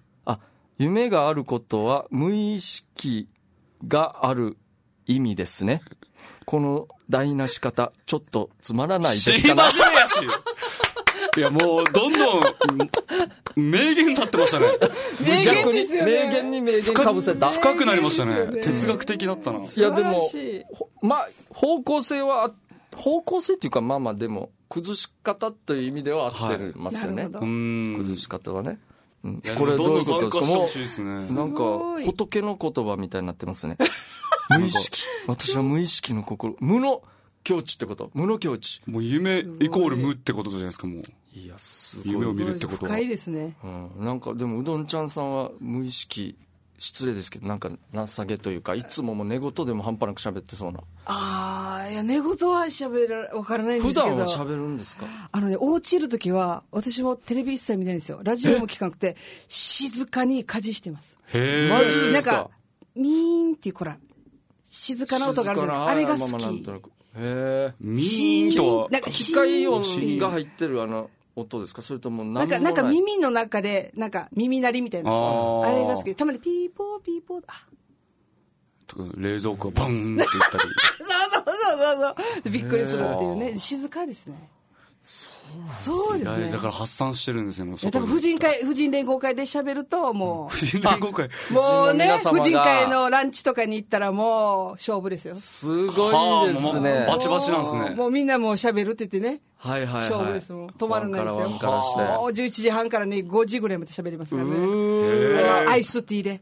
無意識がある意味ですね。この台無し方、ちょっとつまらないですかね。 真面目やし。いや、もう、どんどん、名言立ってましたね。 名言ですよね。 名言に名言かぶせた。 深くなりましたね。哲学的だったな。 いや、でも、方向性っていうか、でも、崩し方という意味では合ってますよね。崩し方はね。これどういうことですか？もう、なんか、仏の言葉みたいになってますね。無意識。私は無意識の心。無の境地ってこと。無の境地。 もう夢イコール無ってことじゃないですか、もう。 いや、すごい。 夢を見るってことは。 深いですね。 なんか、でも、うどんちゃんさんは無意識、失礼ですけど、なんか、情けというか、いつももう寝言でも半端なく喋ってそうな。 いや、寝言はわからないんですけど。 普段は喋るんですか？ お家いるときは、私もテレビ一切見ないんですよ。ラジオも聞かなくて、静かに家事してます。 へー。マジですか？ なんか、ミーンっていう、静かな音があるじゃないですか。あれが好き。 へー。 ミーンとは、 機械音が入ってる音ですか？それともなんか耳の中で、なんか耳鳴りみたいな。あれが好き。たまにピーポーピーポー。 冷蔵庫がバンって言ったり。 そう。びっくりするっていうね。静かですね。 そそうですね。 だから発散してるんですね、もうそこに。 多分婦人連合会で喋ると、も婦人連合会。 もうね、 婦人の皆様が婦人会のランチとかに行ったらもう勝負ですよ。 すごいですね。 バチバチなんですね。 もうみんなもう喋るって言ってね。 はいはいはい。 勝負ですもん。止まらないですよ。 ワンからして。 もう11時半からね、5時ぐらいまで喋りますからね。アイスティーで。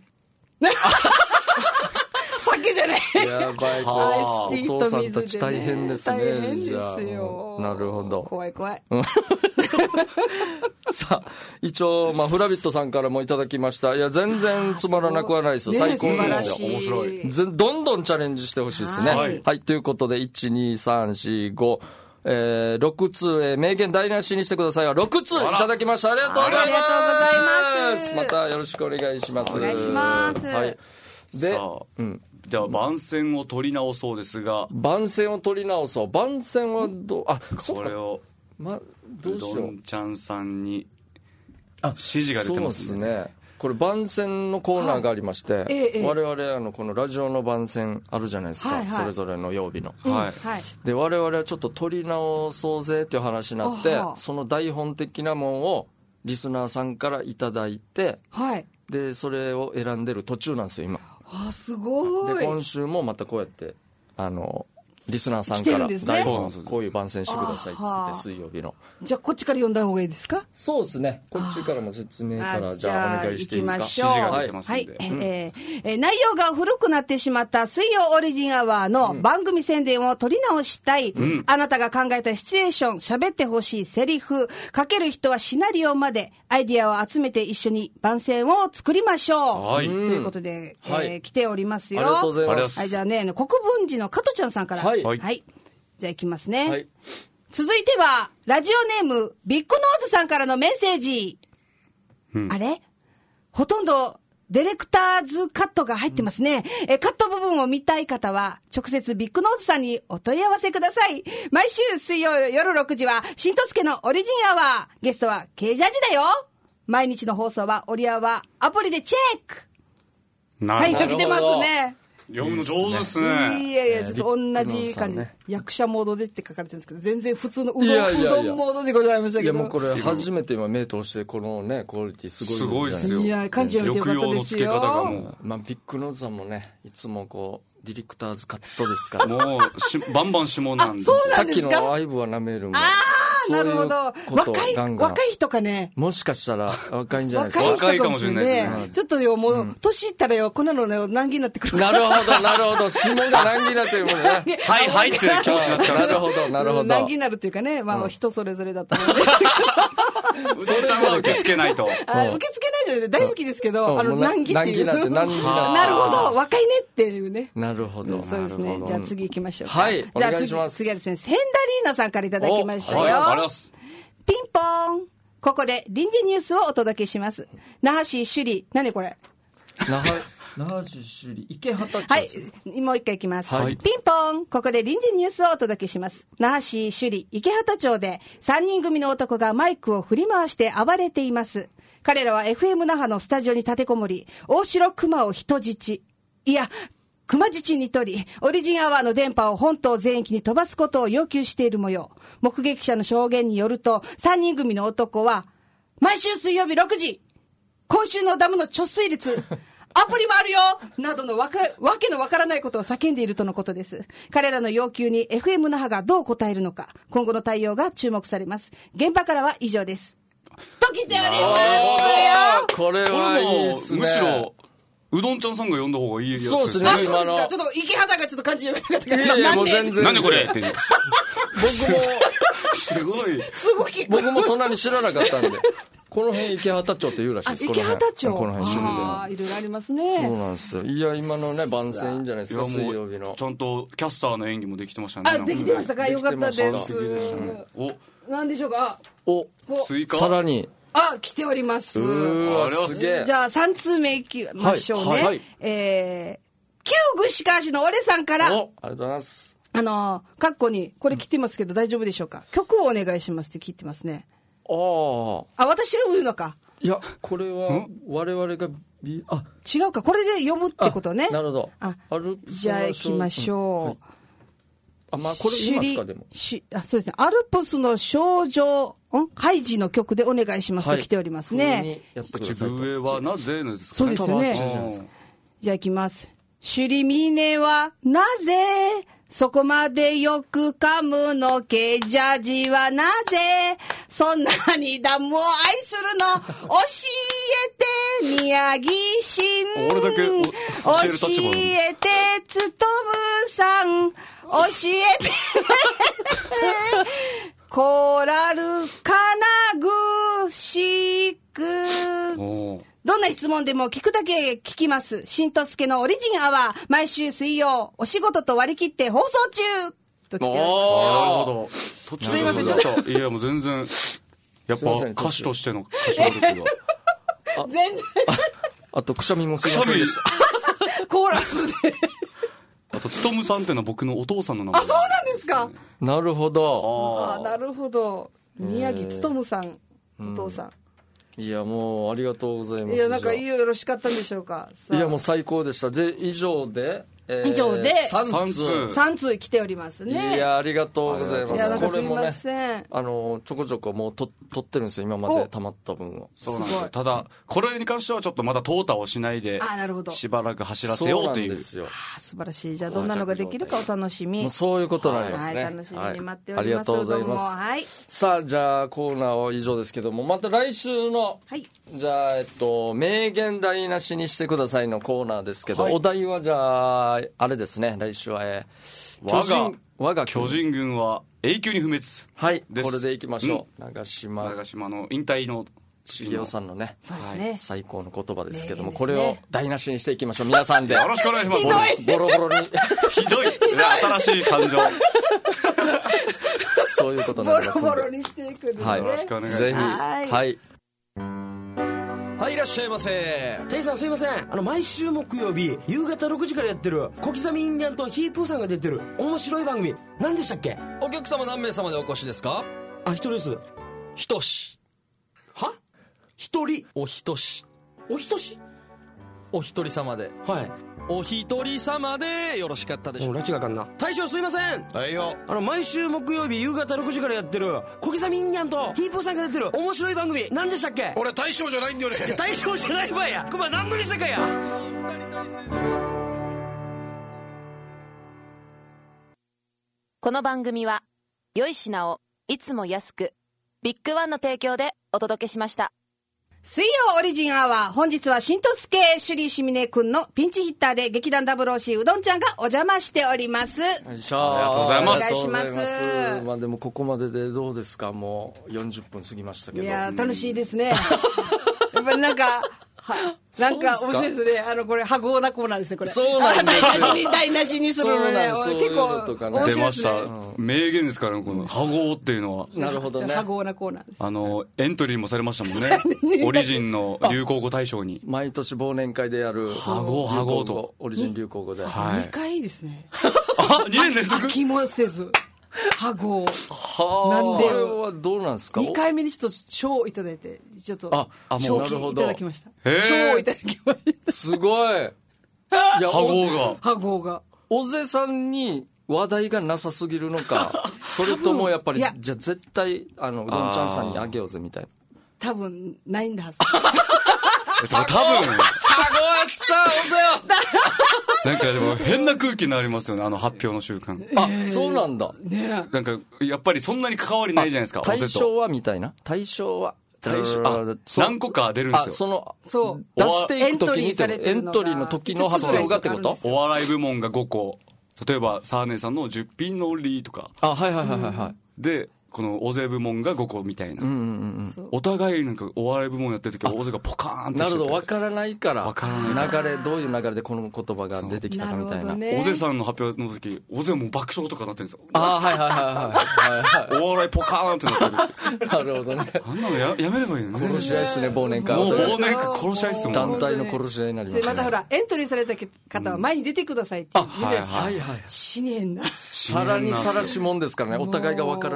酒じゃねえ。 やばい。 アイスティーお父と水で、ね。 さんたち大変ですね。 大変ですじゃあよ。 なるほど。 怖い怖い。 さあ、一応、フラビットさんからもいただきました。いや、全然つまらなくはないですよ。最高ですよ。 面白い。 どんどんチャレンジしてほしいですね。はい。ということで、1、2、3、4、5、6通、名言台無しにしてくださいは6通いただきました。ありがとうございます。 ありがとうございます。 またよろしくお願いします。 お願いします。 はい。で、 では番宣を取り直そうですが。 番宣を取り直そう。番宣はこれを、 どうしよう。 うどんちゃんさんに指示が出てますね。 そうですね。これ番宣のコーナーがありまして、我々このラジオの番宣あるじゃないですか、それぞれの曜日の、で我々はちょっと撮り直そうぜっていう話になって、その台本的なもんをリスナーさんからいただいて、でそれを選んでる途中なんですよ今。 すごい。 で今週もまたこうやってリスナーさんから台本、こういう番宣してくださいっつって水曜日の。 じゃあこっちから読んだ方がいいですか？ そうですね。こっちからも説明からじゃあお願いしていいですか？ 行きましょう。 指示が出てますんはで。 い。内容が古くなってしまった水曜オリジンアワーの番組宣伝を取り直したい。あなたが考えたシチュエーション、喋ってほしいセリフ、書ける人はシナリオまでアイディアを集めて一緒に番宣を作りましょう。ということで、来ておりますよ。 ありがとうございます。 はい、じゃあね、国分寺の加トちゃんさんから。はい。じゃあ行きますね。 はい。 続いては、ラジオネーム、ビッグノーズさんからのメッセージ。あれ？ほとんど、ディレクターズカットが入ってますね。カット部分を見たい方は、直接ビッグノーズさんにお問い合わせください。毎週水曜夜6時は、新とすけのオリジンアワー。ゲストは、Kジャージだよ。毎日の放送は、オリアワアプリでチェック。はい、と来てますね。 読むの上手ですね。 いやいや、ちょっと同じ感じ、役者モードでって書かれてるんですけど、全然普通のうどんモードでございましたけど。 いやもうこれ初めて今目通して、このね、クオリティすごい。 すごいですよ。 いや、感じを見てよかったですよ。 抑揚の付け方がもう。 ビッグノーズさんもね、いつもこう、ディレクターズカットですから。 もう、バンバン下なんで。 そうなんですか？ さっきのアイブはなめるもん。 なるほど。若い人かね。 もしかしたら若いんじゃないですか。 若いかもしれないですね。 ちょっとよ、もう、年いったらよ、こんなのね、難儀になってくる。 なるほど、なるほど。指紋が難儀になってるもんね。 はいはいって気持ちになっちゃう。 なるほど、なるほど。 難儀になるっていうかね、人それぞれだと思うんで。 うどんちゃんは受け付けないと。 受け付けないじゃない、大好きですけど、難儀っていう。 難儀なんて難儀なるほど、若いねっていうね。 なるほど。 そうですね。じゃあ次行きましょう。 はい、お願いします。 次はですね、センダリーナさんからいただきましたよ。 ありがとうございます。 ピンポーン。ここで臨時ニュースをお届けします。那覇市首里、何これ？ 那覇市首里、池畑町。 はい、もう一回いきます。ピンポーン。ここで臨時ニュースをお届けします。那覇市首里、池畑町で3人組の男がマイクを振り回して暴れています。彼らは FM 那覇のスタジオに立てこもり、大城熊を人質。いや、熊質に取り、オリジンアワーの電波を本島全域に飛ばすことを要求している模様。目撃者の証言によると、3人組の男は、毎週水曜日6時、今週のダムの貯水率、アプリもあるよなどのわけのわからないことを叫んでいるとのことです。彼らの要求に FM 那覇がどう答えるのか、今後の対応が注目されます。現場からは以上です。ときております。 これはいいですね。 むしろ、うどんちゃんさんが呼んだ方がいいやつですね。 そうですね。 そうですか。ちょっと池畑がちょっと感じ読めなかったから。 なんでこれって言う。 すごい。 すごい。 僕もそんなに知らなかったんで。この辺池畑町って言うらしいです。 池畑町。 この辺趣味で。 ああ、いろいろありますね。 そうなんですよ。いや、今のね、番宣いいんじゃないですか、水曜日の。 ちゃんとキャスターの演技もできてましたね。 あ、できてましたか？よかったです。 お、 なんでしょうか？ お、 スイカ？ さらに。 あ、来ております。 あれはすげえ。 じゃあ、3通目いきましょうね。旧串川市のオレさんから。 ありがとうございます。 カッコに、これ来てますけど大丈夫でしょうか？曲をお願いしますって聞いてますね。私が言うのか。 いや、これは、我々が、 違うか。これで読むってことね。 なるほど。 じゃあ行きましょう。 まあこれ言いますか、でも。 そうですね。アルプスの少女、ハイジの曲でお願いしますと来ておりますね。 口笛はなぜですかね。 そうですよね。じゃあ行きます。シュリミネはなぜそこまでよく噛むの？ケジャジはなぜそんなにダムを愛するの？教えて宮城新。 俺だけ教える立場なの？ 教えてつとむさん。教えてコーラル金具シーク。どんな質問でも聞くだけ聞きます。しんとすけのオリジンアワー、毎週水曜、お仕事と割り切って放送中と来ております。 なるほど。 すいません、ちょっと。 いや、もう全然、やっぱ歌手としての歌唱力が。 全然。 あと、くしゃみもすいませんでした。 コーラスで。 あと、つとむさんっていうのは僕のお父さんの名前。 あ、そうなんですか。 なるほど。 なるほど。宮城つとむさん、お父さん。 いや、もうありがとうございます。 いや、なんかよろしかったんでしょうか。 いや、もう最高でした。以上で 3通来ておりますね。 いや、ありがとうございます。 いや、なんかすいません。ちょこちょこもう取ってるんですよ、今まで溜まった分を。 そうなんですよ。ただ、これに関してはちょっとまだ淘汰をしないで、しばらく走らせようという。 そうなんですよ。 素晴らしい。じゃあ、どんなのができるかお楽しみ。 そういうことになりますね。 はい、楽しみに待っております。 ありがとうございます。 はい。 さあ、じゃあ、コーナーは以上ですけども、また来週の、じゃあ、名言台無しにしてくださいのコーナーですけど、お題はじゃあ、あれですね、来週は、 我が巨人軍は永久に不滅。 はい、これでいきましょう。長嶋の引退の茂雄さんのね、最高の言葉ですけども、 ね、 これを台無しにしていきましょう、皆さんで。 よろしくお願いします。 ボロボロに。 ひどい。新しい感情。 そういうことになります。 ボロボロにしていくんですね。 はい、 よろしくお願いします。 ぜひ。はい。 はい、いらっしゃいませ。テイさんすいません。毎週木曜日夕方6時からやってる小刻みインディアンとヒープーさんが出てる面白い番組、何でしたっけ？ お客様何名様でお越しですか？ 一人です。 ひとし。 は？一人。 おひとし。 おひとし？ お一人様で。 はい。 お一人様でよろしかったでしょうか？ 拉致があかんな。大将すいません。 はいよ。 毎週木曜日夕方6時からやってる小刻みインディアンとヒープーさんが出てる面白い番組、何でしたっけ？ 俺大将じゃないんだよね。 大将じゃないわや。熊何度にしたかや。 この番組は良い品をいつも安く、ビッグワンの提供でお届けしました。 水曜オリジンアワー、本日はしんとすけ首里しみねくんのピンチヒッターで劇団 WOC うどんちゃんがお邪魔しております。 ありがとうございます。 お願いします。 まあでもここまででどうですか？もう40分過ぎましたけど。 いや楽しいですね。やっぱりなんかなんか面白いですね。これ、羽合なコーナーですね、これ。 そうなんですよ。 台無しにするのね。結構、面白いですね。 出ました。名言ですからね、この羽合っていうのは。 なるほどね。 羽合なコーナーです。 エントリーもされましたもんね。オリジンの流行語大賞に。 毎年忘年会でやる。 羽合と。 オリジン流行語で。 2回ですね。 2年連続？ 飽きもせず。羽合。 なんでこれはどうなんですか ？2回目にちょっと賞をいただいて、ちょっと賞金いただきました。賞をいただきました。 すごい。いや、 羽合が。 小瀬さんに話題がなさすぎるのか、それともやっぱり、じゃあ絶対、うどんちゃんさんにあげようぜみたいな。 多分、ないんだはず。 多分。 羽合さん、小瀬よ。 なんかでも変な空気になりますよね、発表の瞬間。 そうなんだ。 なんか、やっぱりそんなに関わりないじゃないですか、 対象はみたいな。対象は。 何個か出るんですよ。 出していくときに、エントリーの時の発表がってこと？ お笑い部門が5個。例えば、サーネさんの10品のオンリーとか。 はい。 で、この大勢部門が5個みたいな。お互いなんかお笑い部門やってる時は大勢がポカーンとしてて。 なるほど、分からないから。流れ、どういう流れでこの言葉が出てきたかみたいな。 大勢さんの発表の時、大勢もう爆笑とかなってるんですよ。 はい。 お笑いポカーンってなってる。 なるほどね。 あんなのやめればいいのね。 殺し合いっすね、忘年会。 もう忘年会殺し合いっすもん。 団体の殺し合いになりました。 またほら、エントリーされた方は前に出てくださいって言うじゃないですか。死ねんな。 さらにさらしもんですからね、お互いが分からない人たち。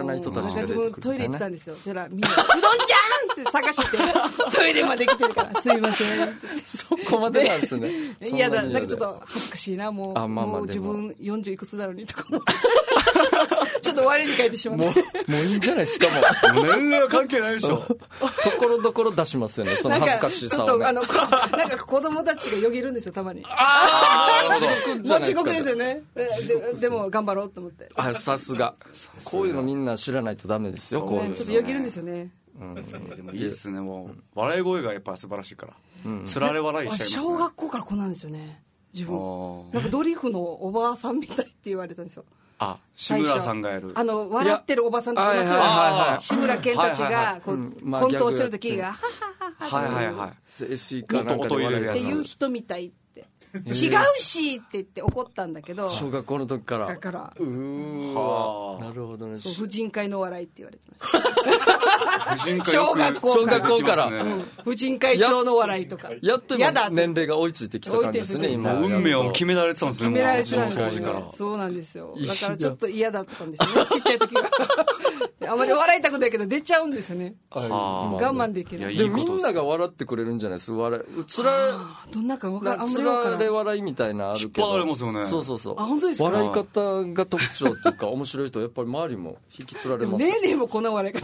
なんか自分トイレ行ってたんですよ。そしたらみんな、うどんちゃんって探して、トイレまで来てるから、すいませんって。 そこまでなんですね。 嫌だ、なんかちょっと恥ずかしいな、もう、もう自分40いくつだろうにとかも。ちょっと我に返ってしまって。 もういいんじゃないですか、もう。 年齢は関係ないでしょ。 ところどころ出しますよね、その恥ずかしさを、ね。 なんか子供たちがよぎるんですよ、たまに。 もちごくですよね。でも頑張ろうと思って。 さすが。こういうのみんな知らないとダメですよ、こういうの。 ちょっとよぎるんんですよね。 でもいいっすね。もう笑い声がやっぱ素晴らしいから、つられ笑いしちゃいますね。 小学校からこんなんですよね、自分。なんかドリフのおばあさんみたいって言われたんですよ。 あ、志村さんがやる笑ってるおばさんって言いますよ。志村けんたちがコントをしてる時がはいはいはい、 SE かなんかで笑うやつっていう人みたいって、違うしって言って怒ったんだけど、 小学校の時から。 だからなるほどね。 そう、婦人会の笑いって言われてました。小学校から婦人会長の笑いとか。 やっと今年齢が追いついてきた感じですね。今運命を決められてたんですね。 決められてたんですよ。そうなんですよ。だからちょっと嫌だったんですよね、ちっちゃい時は。あまり笑いたくないけど出ちゃうんですよね。我慢できない。 でもみんなが笑ってくれるんじゃないですか。 どんなか分からん。 つられ笑いみたいなあるけど。 引っ張られますよね。 そうそうそう。 あ、本当ですか。 笑い方が特徴っていうか面白い人はやっぱり周りも引きつられます。 ねえねえもこんな笑い方。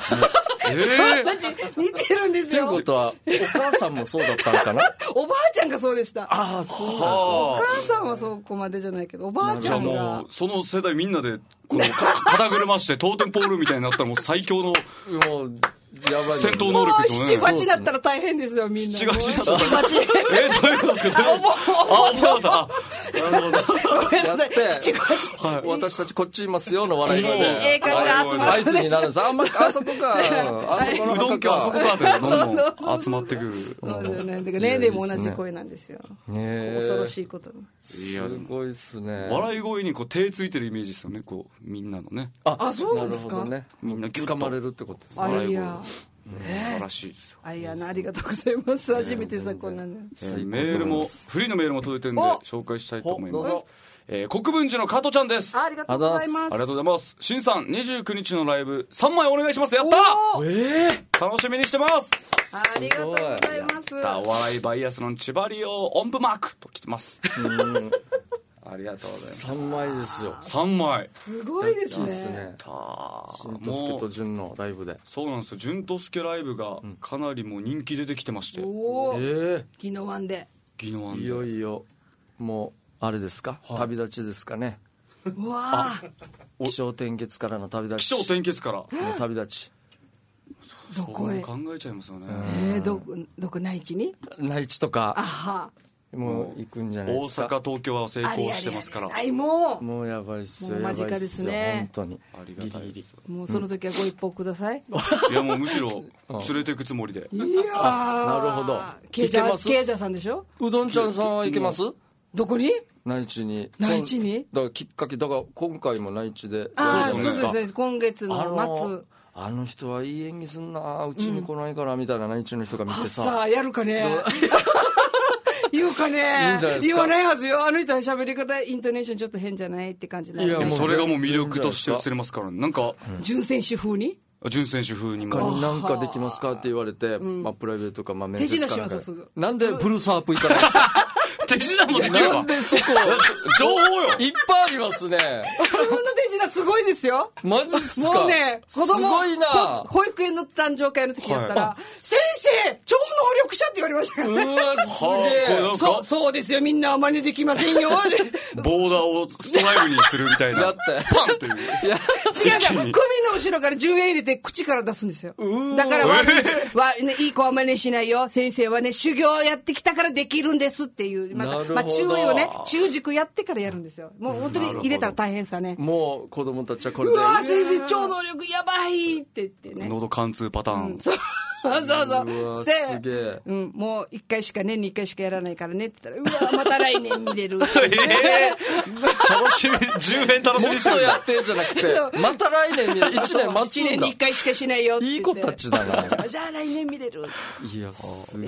似てるんですよ。 ということはお母さんもそうだったのかな。 おばあちゃんがそうでした。 ああ、そうなんだ。 お母さんはそこまでじゃないけど、おばあちゃんが。 もうその世代みんなでこの肩車してトーテンポールみたいになったらもう最強のもうやばい戦闘能力ですよね。 七八だったら大変ですよ、みんな。 七八だったら。 七八。 どういうことですか。あ、覚えた。なるほど。 ごめんなさい。七八。私たちこっちいますよの笑い声で。 ええ感じ集まる。 合図になるんです。あそこか。あそこのうどん家あそこかってどんどん集まってくる。 そうだよね。だからねでも同じ声なんですよ。恐ろしいこと。 すごいですね。 笑い声にこう手ついてるイメージですよね。こうみんなのね。 あ、そうですか。 みんな掴まれるってことです。 笑い声。 素晴らしいですよ。 ありがとうございます。初めてさ、こんなの。 メールもフリーのメールも届いてるんで紹介したいと思います。国分寺の加藤ちゃんです。 ありがとうございます。 ありがとうございます。しんさん29日のライブ3枚お願いします。やったー。楽しみにしてます。 ありがとうございます。 お笑いバイアスの千葉リオ音符マークと来てます。ありがとうございます。 3枚ですよ。 3枚。 すごいですね。 しんとすけとじゅんのライブで。 そうなんですよ。じゅんとすけライブがかなりもう人気出てきてまして。 宜野湾で。 いよいよもうあれですか、旅立ちですかね。 うわ気象転結からの旅立ち。 気象転結からの旅立ち。 どこへ。 考えちゃいますよね。 どこ内地に？ 内地とか。 あは。 もう行くんじゃないですか。 大阪東京は成功してますから。 もうやばいっすよ。 間近ですね。 本当に。 ありがたいです。 もうその時はご一報ください。 いやもうむしろ連れていくつもりで。 いやなるほど。 ケイジャーさんでしょ。 うどんちゃんさんは行けます？ どこに？ 内地に。 内地に？ だからきっかけだから今回も内地で。 そうですね。今月の末。 あの人はいい演技すんな、うちに来ないからみたいな内地の人が見てさ。 さあやるかね。言うかね。言わないはずよ。あの人は喋り方イントネーションちょっと変じゃないって感じだよ。 いやもうそれがもう魅力として映れますからね。なんか純選手風に。 純選手風にもなんかできますかって言われて、まあプライベートかまあ面接かなんか。 手品しますすぐ。 なんでブルースハープ行かないんですか。 手品もできるわ。 なんでそこ情報よ。 いっぱいありますね。 自分の手品すごいですよ。 マジっすか。 もうね、子供すごいな。 保育園の誕生会の時やったら、先生超能力者って言われましたからね。 うわすげえ。 そうですよ、みんなは真似できませんよ。 ボーダーをストライブにするみたいな。 だってパンという。 違う、首の後ろから10円入れて口から出すんですよ。だからいい子は真似しないよ。先生はね、修行やってきたからできるんですっていう。まあ注意をね、中軸やってからやるんですよ。もう本当に入れたら大変さね。 もう子供たちはこれで。 うわ先生超能力やばいって言ってね。 喉貫通パターン。 そううわすげえ。 もう1回しか年に1回しかやらないからねって言ったら、うわまた来年見れる。 楽しみ、10年楽しみにしてる。 もっとやってじゃなくて、また来年に1年待つんだ。 1年に1回しかしないよっていい子たちだな。 じゃあ来年見れる。 いやすげえ。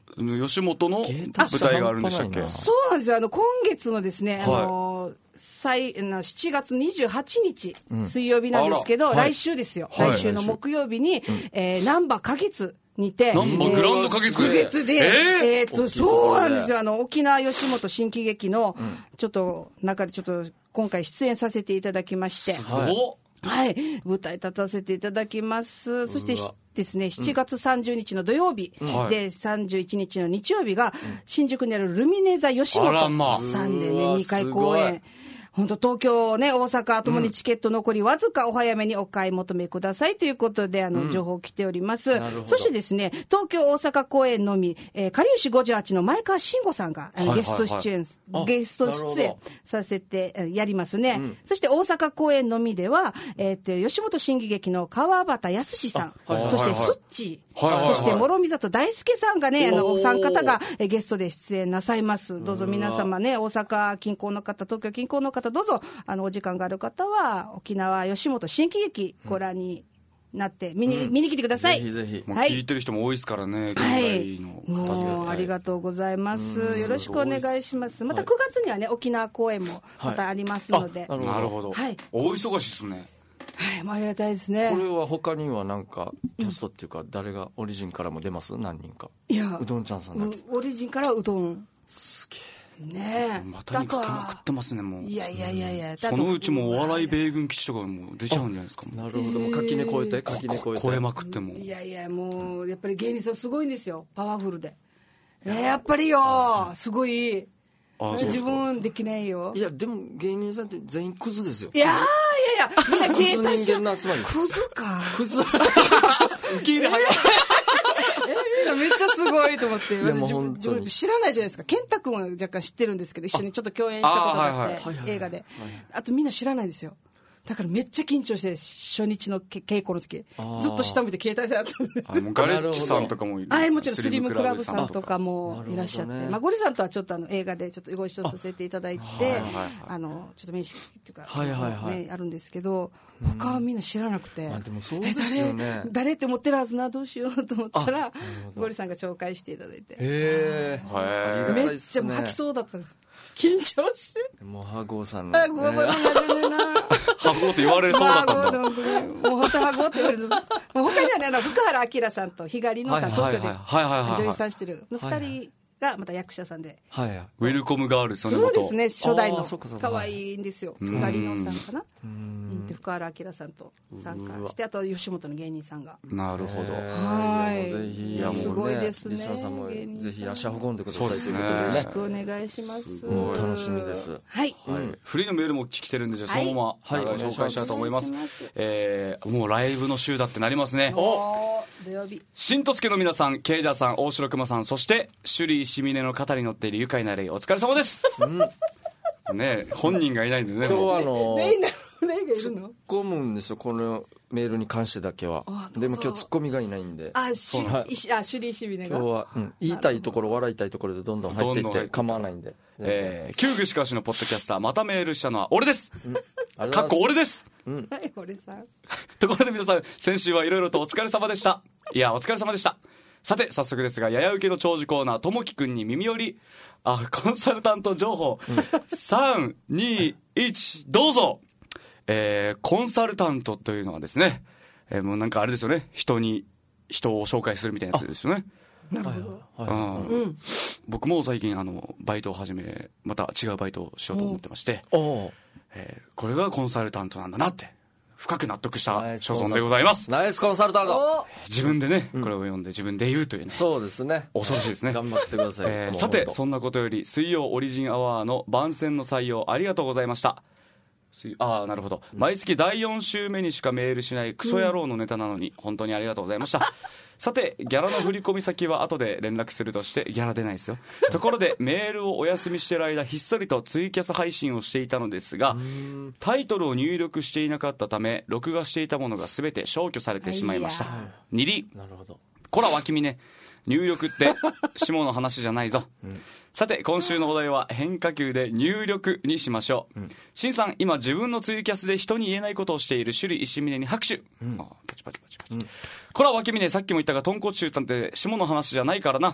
吉本の舞台があるんでしたっけ？ そうなんですよ。今月のですね、7月28日、水曜日なんですけど、来週ですよ。来週の木曜日に、難波花月にて、 難波グランド花月で、そうなんですよ。沖縄吉本新喜劇の、ちょっと、中でちょっと、今回出演させていただきまして、はい、舞台立たせていただきます。そしてですね、7月30日の土曜日、で、31日の日曜日が、新宿にあるルミネ座吉本さんでね、2回公演。本当東京ね、大阪ともにチケット残りわずか、お早めにお買い求めくださいということで、情報来ております。そしてですね、東京、大阪公演のみ、かりゆし58の前川慎吾さんが、ゲスト出演させて、やりますね。そして大阪公演のみでは、吉本新喜劇の川端康さん、そしてスッチー、そして諸見里大輔さんがね、お三方がゲストで出演なさいます。どうぞ皆様ね、大阪近郊の方、東京近郊の方、どうぞお時間がある方は沖縄吉本新喜劇ご覧になって見に来てください。 ぜひぜひ。 もう聞いてる人も多いですからね、現代の方で。 もうありがとうございます。よろしくお願いします。また9月にはね、沖縄公演もまたありますので。 なるほど。大忙しですね。 はい、もうありがたいですね。 これは他にはなんかキャストっていうか、誰がオリジンからも出ます？何人か。 いや、 うどんちゃんさんだけ。 オリジンからうどん。 すげえ。 ねえ、 またにかけまくってますね、もう。 いや、 そのうちもお笑い米軍基地とかも出ちゃうんじゃないですか。 なるほど、もう垣根越えて超えまくっても。 いや、もうやっぱり芸人さんすごいんですよ、パワフルで。やっぱりよ、すごい。自分できないよ。 いや、でも芸人さんって全員クズですよ。 いや、みんな芸人人間の集まり。 クズか。 クズ。 受け入れ早い。 みんなめっちゃすごいと思って。 自分知らないじゃないですか。健太君は若干知ってるんですけど、一緒にちょっと共演したことがあって、映画で。あとみんな知らないですよ。だからめっちゃ緊張して、初日の稽古の時ずっと下見て携帯でやってる。ガレッジさんとかもいる。 もちろんスリムクラブさんとかもいらっしゃって、ゴリさんとはちょっと映画でちょっとご一緒させていただいて、ちょっと面識っていうかあるんですけど、他はみんな知らなくて、誰って思ってるはずな、どうしようと思ったらゴリさんが紹介していただいて、めっちゃ吐きそうだったんです。緊張して。 もうハゴーさんの。ハゴーさんの真面目な。 ハゴーって言われそうだったんだ。 もう本当ハゴーって言われる。もう他にはね、福原明さんと日帰りのさん、東京で女優さんしてる2人がまた役者さんで。 ウェルコムガールですよね。 そうですね、初代の。可愛いんですよ。日帰りのさんかな。福原明さんと参加して、あと吉本の芸人さんが。 なるほど。 ぜひ、 すごいですね。 リスナーさんもぜひ足運んでくださいということですね。 よろしくお願いします。 楽しみです。 はい。 フリーのメールも来てるんで、じゃあそのまま紹介したいと思います。もうライブの週だってなりますね。 土曜日。 新とすけの皆さん、ケイジャーさん、大城熊さん、そして首里石峰の肩に乗っている愉快なレイ、お疲れ様です。ね、本人がいないんでね。 今日はレイがいるの？ 突っ込むんですよ、このメールに関してだけは。でも今日突っ込みがいないんで。 首里石峰が。 今日は言いたいところ、笑いたいところでどんどん入っていって構わないんで。 旧具しかしのポッドキャスター、またメールしたのは俺です。かっこ俺です。 俺さん。 ところで皆さん、先週はいろいろとお疲れ様でした。いや、お疲れ様でした。さて、早速ですが、やや受けの長寿コーナー、ともきくんに耳寄り、コンサルタント情報、3、2、1、どうぞ。コンサルタントというのはですね、もうなんかあれですよね、人を紹介するみたいなやつですよね。 なるほど。 僕も最近バイトを始め、また違うバイトをしようと思ってまして、これがコンサルタントなんだなって深く納得した所存でございます。 ナイスコンサルタント。 自分でね、これを読んで自分で言うというね。 そうですね。 恐ろしいですね。 頑張ってください。 さて、そんなことより水曜オリジンアワーの番宣の採用ありがとうございました。なるほど。毎月第4週目にしかメールしないクソ野郎のネタなのに本当にありがとうございました。さて、ギャラの振り込み先は後で連絡するとして、ギャラ出ないですよ。ところでメールをお休みしている間、ひっそりとツイキャス配信をしていたのですが、タイトルを入力していなかったため、録画していたものが全て消去されてしまいました。2理。 なるほど。 こら脇見ね、入力って下の話じゃないぞ。さて、今週のお題は変化球で入力にしましょう。しんさん、今自分のツイキャスで人に言えないことをしている首里石峰に拍手。パチパチパチパチ。こら脇峰、さっきも言ったが豚骨臭なんて下の話じゃないからな。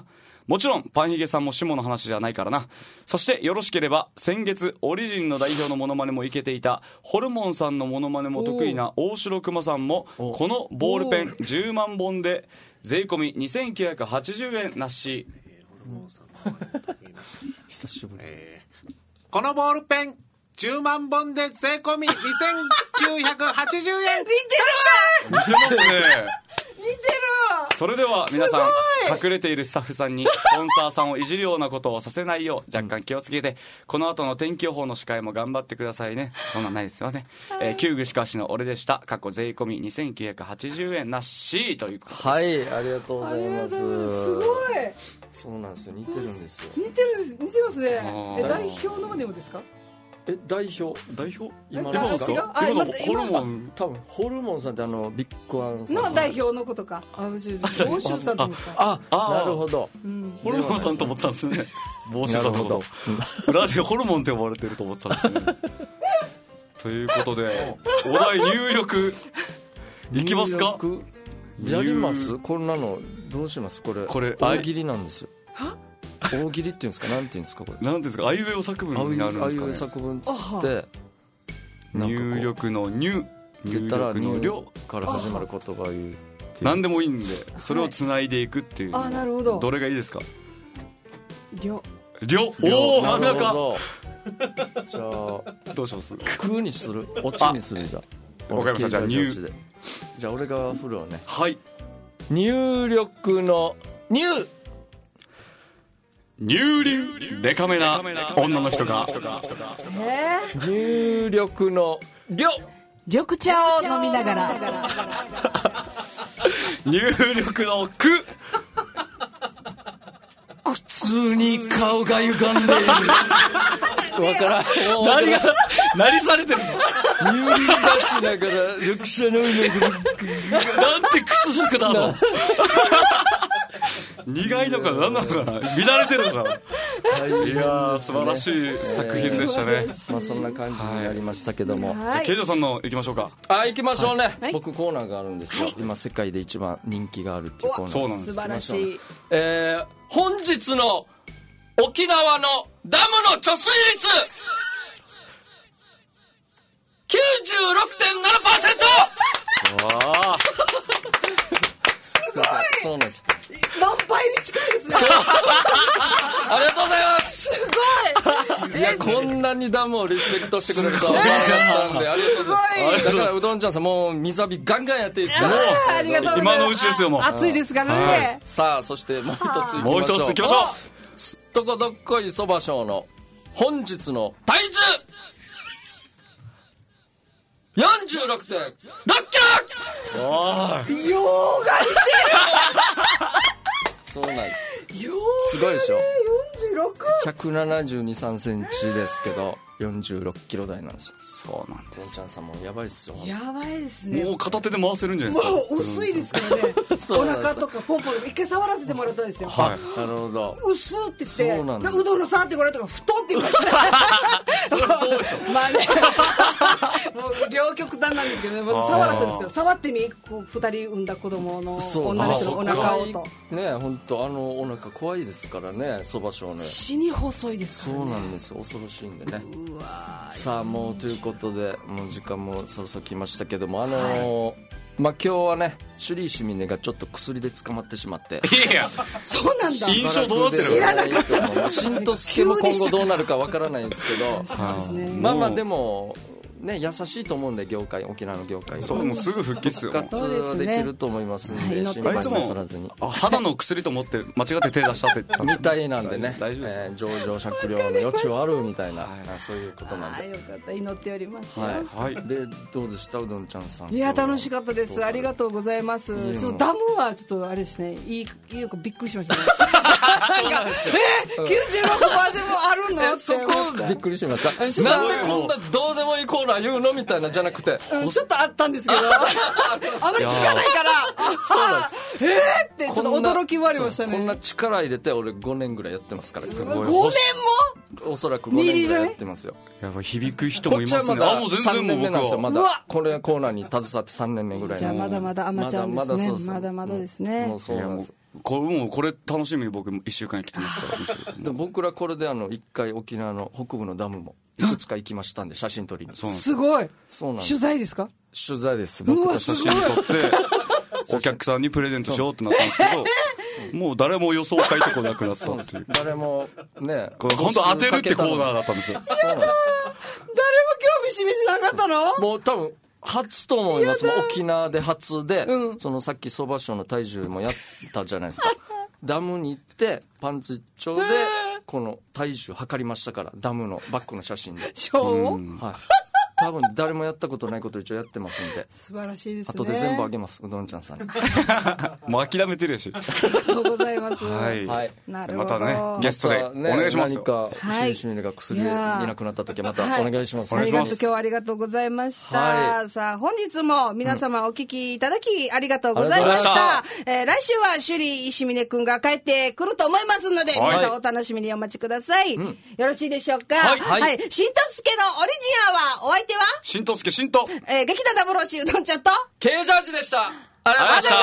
もちろんパンヒゲさんも下の話じゃないからな。そしてよろしければ先月オリジンの代表のモノマネもいけていたホルモンさんのモノマネも得意な大城熊さんもこのボールペン10万本で税込み2980円なし。 久しぶり。 このボールペン10万本で税込み2980円。 似てる似てますね。 似てる。 それでは皆さん隠れているスタッフさんにスポンサーさんをいじるようなことをさせないよう若干気をつけて、この後の天気予報の司会も頑張ってくださいね。そんなんないですよね。旧具しかしの俺でした。過去税込み2980円なしということです。 はい、ありがとうございます。 すごい。 そうなんですよ、似てるんですよ。 似てますね。代表のでもですか？ 代表今のですか？ 今のホルモン、多分ホルモンさんってビッグワンさんの代表のことか。欧州さんと思った。 なるほど。 ホルモンさんと思ってたんですね。帽子さんのこと裏でホルモンって呼ばれてると思ってたんですね。ということでお題入力いきますか？ やります？こんなのどうします？これ大喜利なんですよ。大喜利っていうんですか、なんていうんですか、これ。 なんていうんですか、あいうえお作文になるんですかね。 あいうえお作文つって入力の入力の量から始まる言葉を言う。 何でもいいんでそれをつないでいくっていう。 なるほど。 どれがいいですか？ 量。 おお、なかなか。 じゃあどうします？ 空にする？オチにする？じゃあわかりました。じゃあ入。 じゃあ俺が振るわね。 はい。 入力の入輪デカめな女の人が入力の緑茶を飲みながら入力のく普通に顔が歪んでいる。わからん。 何されてるの？ 入輪出しながら緑茶飲みながらなんて屈辱だの。苦いのか何なのかな、乱れてるのかな。いやー素晴らしい作品でしたね。 まあそんな感じになりましたけども、 じゃあケイジョさんの行きましょうか。 行きましょうね。僕コーナーがあるんですよ。今世界で一番人気があるっていうコーナー。 そうなんです。 素晴らしい。 本日の沖縄のダムの貯水率 96.7%。 わあそうなんです。 満杯に近いですね。 ありがとうございます。 すごい。 いや、こんなにダムをリスペクトしてくれるとは思わなかったんで、ありがとうございます。だからうどんちゃんさんもう水浴びガンガンやっていいですか？ ありがとうございます。 今のうちですよ。もう暑いですからね。 さあ、そしてもう一ついきましょう。 もう一ついきましょう。 すっとこどっこいそばショーの本日の体重46.6 キロ。 わー、 ようが似てる。 そうなんです。 よすごいでしょ。 46。 172、3センチですけど46キロ台なんですよ。 そうなんです。 どんちゃんさんもやばいっすよ。 やばいですね。 もう片手で回せるんじゃないですか。 もう薄いですからね。お腹とかポンポン一回触らせてもらったんですよ。 はい。 なるほど。 薄って言って、 そうなんだ。 うどんの触ってこられたから太って言いました。 それはそうでしょ。 まあね。もう両極端なんですけどね。まず触らせるんですよ。触ってみ、こう2人産んだ子供の女の人のお腹をと。 ね、本当お腹怖いですからね、そばしょうね。 死に細いですからね。 そうなんですよ。恐ろしいんでね。さあもうということでもう時間もそろそろ来ましたけども、まあ今日はねシュリーシミネがちょっと薬で捕まってしまって、 いやそうなんだ。 印象どうなってる？ 知らなかった。 しんとすけも今後どうなるかわからないんですけど、まあまあでもね、優しいと思うんで、業界、沖縄の業界そう、もうすぐ復帰っすよ。 復活はできると思いますんで、心配なさらずに。 肌の薬と思って間違って手出したってみたいなんでね、 大丈夫です。 上場酌量の余地はあるみたいな、そういうことなんで。 よかった、祈っておりますよ。 はい。で、どうでしたうどんちゃんさん？ いや、楽しかったです。ありがとうございます。ちょっとダムはちょっとあれですね、いいのかびっくりしましたね。 そうなんですよ。 96%もあるのって。 そこびっくりしました。なんでこんなどうでもいいコーナー言うのみたいなじゃなくて、 ちょっとあったんですけど、あまり聞かないから、ってちょっと驚きもありましたね。 こんな力入れて俺5年ぐらいやってますから。 5年も？ おそらく5年ぐらいやってますよ。 やばい、響く人もいますね。 もう全然もう僕はまだこれコーナーに携わって3年目ぐらい。 じゃあまだまだアマちゃんですね。まだまだですね。 もうそうなんです。 もうこれ楽しみに僕1週間に来てますからで僕らこれで一回沖縄の北部のダムもいくつか行きましたんで写真撮りに。 すごい。 そうなんです。 取材ですか？ 取材です。僕たち写真撮ってお客さんにプレゼントしようってなったんですけど、もう誰も予想書いてこなくなったっていう。 誰もね、 これ本当当てるってコーナーだったんですよ。 そうなんです。 誰も興味示しなかったの？ もう多分初と思います。沖縄で初で、そのさっき相場省の体重もやったじゃないですか。ダムに行ってパンツ一丁でこの体重測りましたから、ダムのバッグの写真で。はい。多分誰もやったことないこと一応やってますんで。 素晴らしいですね。 後で全部あげます、うどんちゃんさんに。 もう諦めてるやし。 ありがとうございます。 はい。 なるほど。 またね、ゲストでお願いしますよ。 何かしみしみが薬でいなくなった時はまたお願いします。 今日はありがとうございました。さあ、本日も皆様お聞きいただきありがとうございました。来週は首里石峰くんが帰ってくると思いますので、皆さんお楽しみにお待ちください。よろしいでしょうか？はい。しんとすけのオリジンアワー、お相手はしんとすけしんと。 劇団ダブルシうどんちゃんと、 Kジャージでした。 ありがとうございました。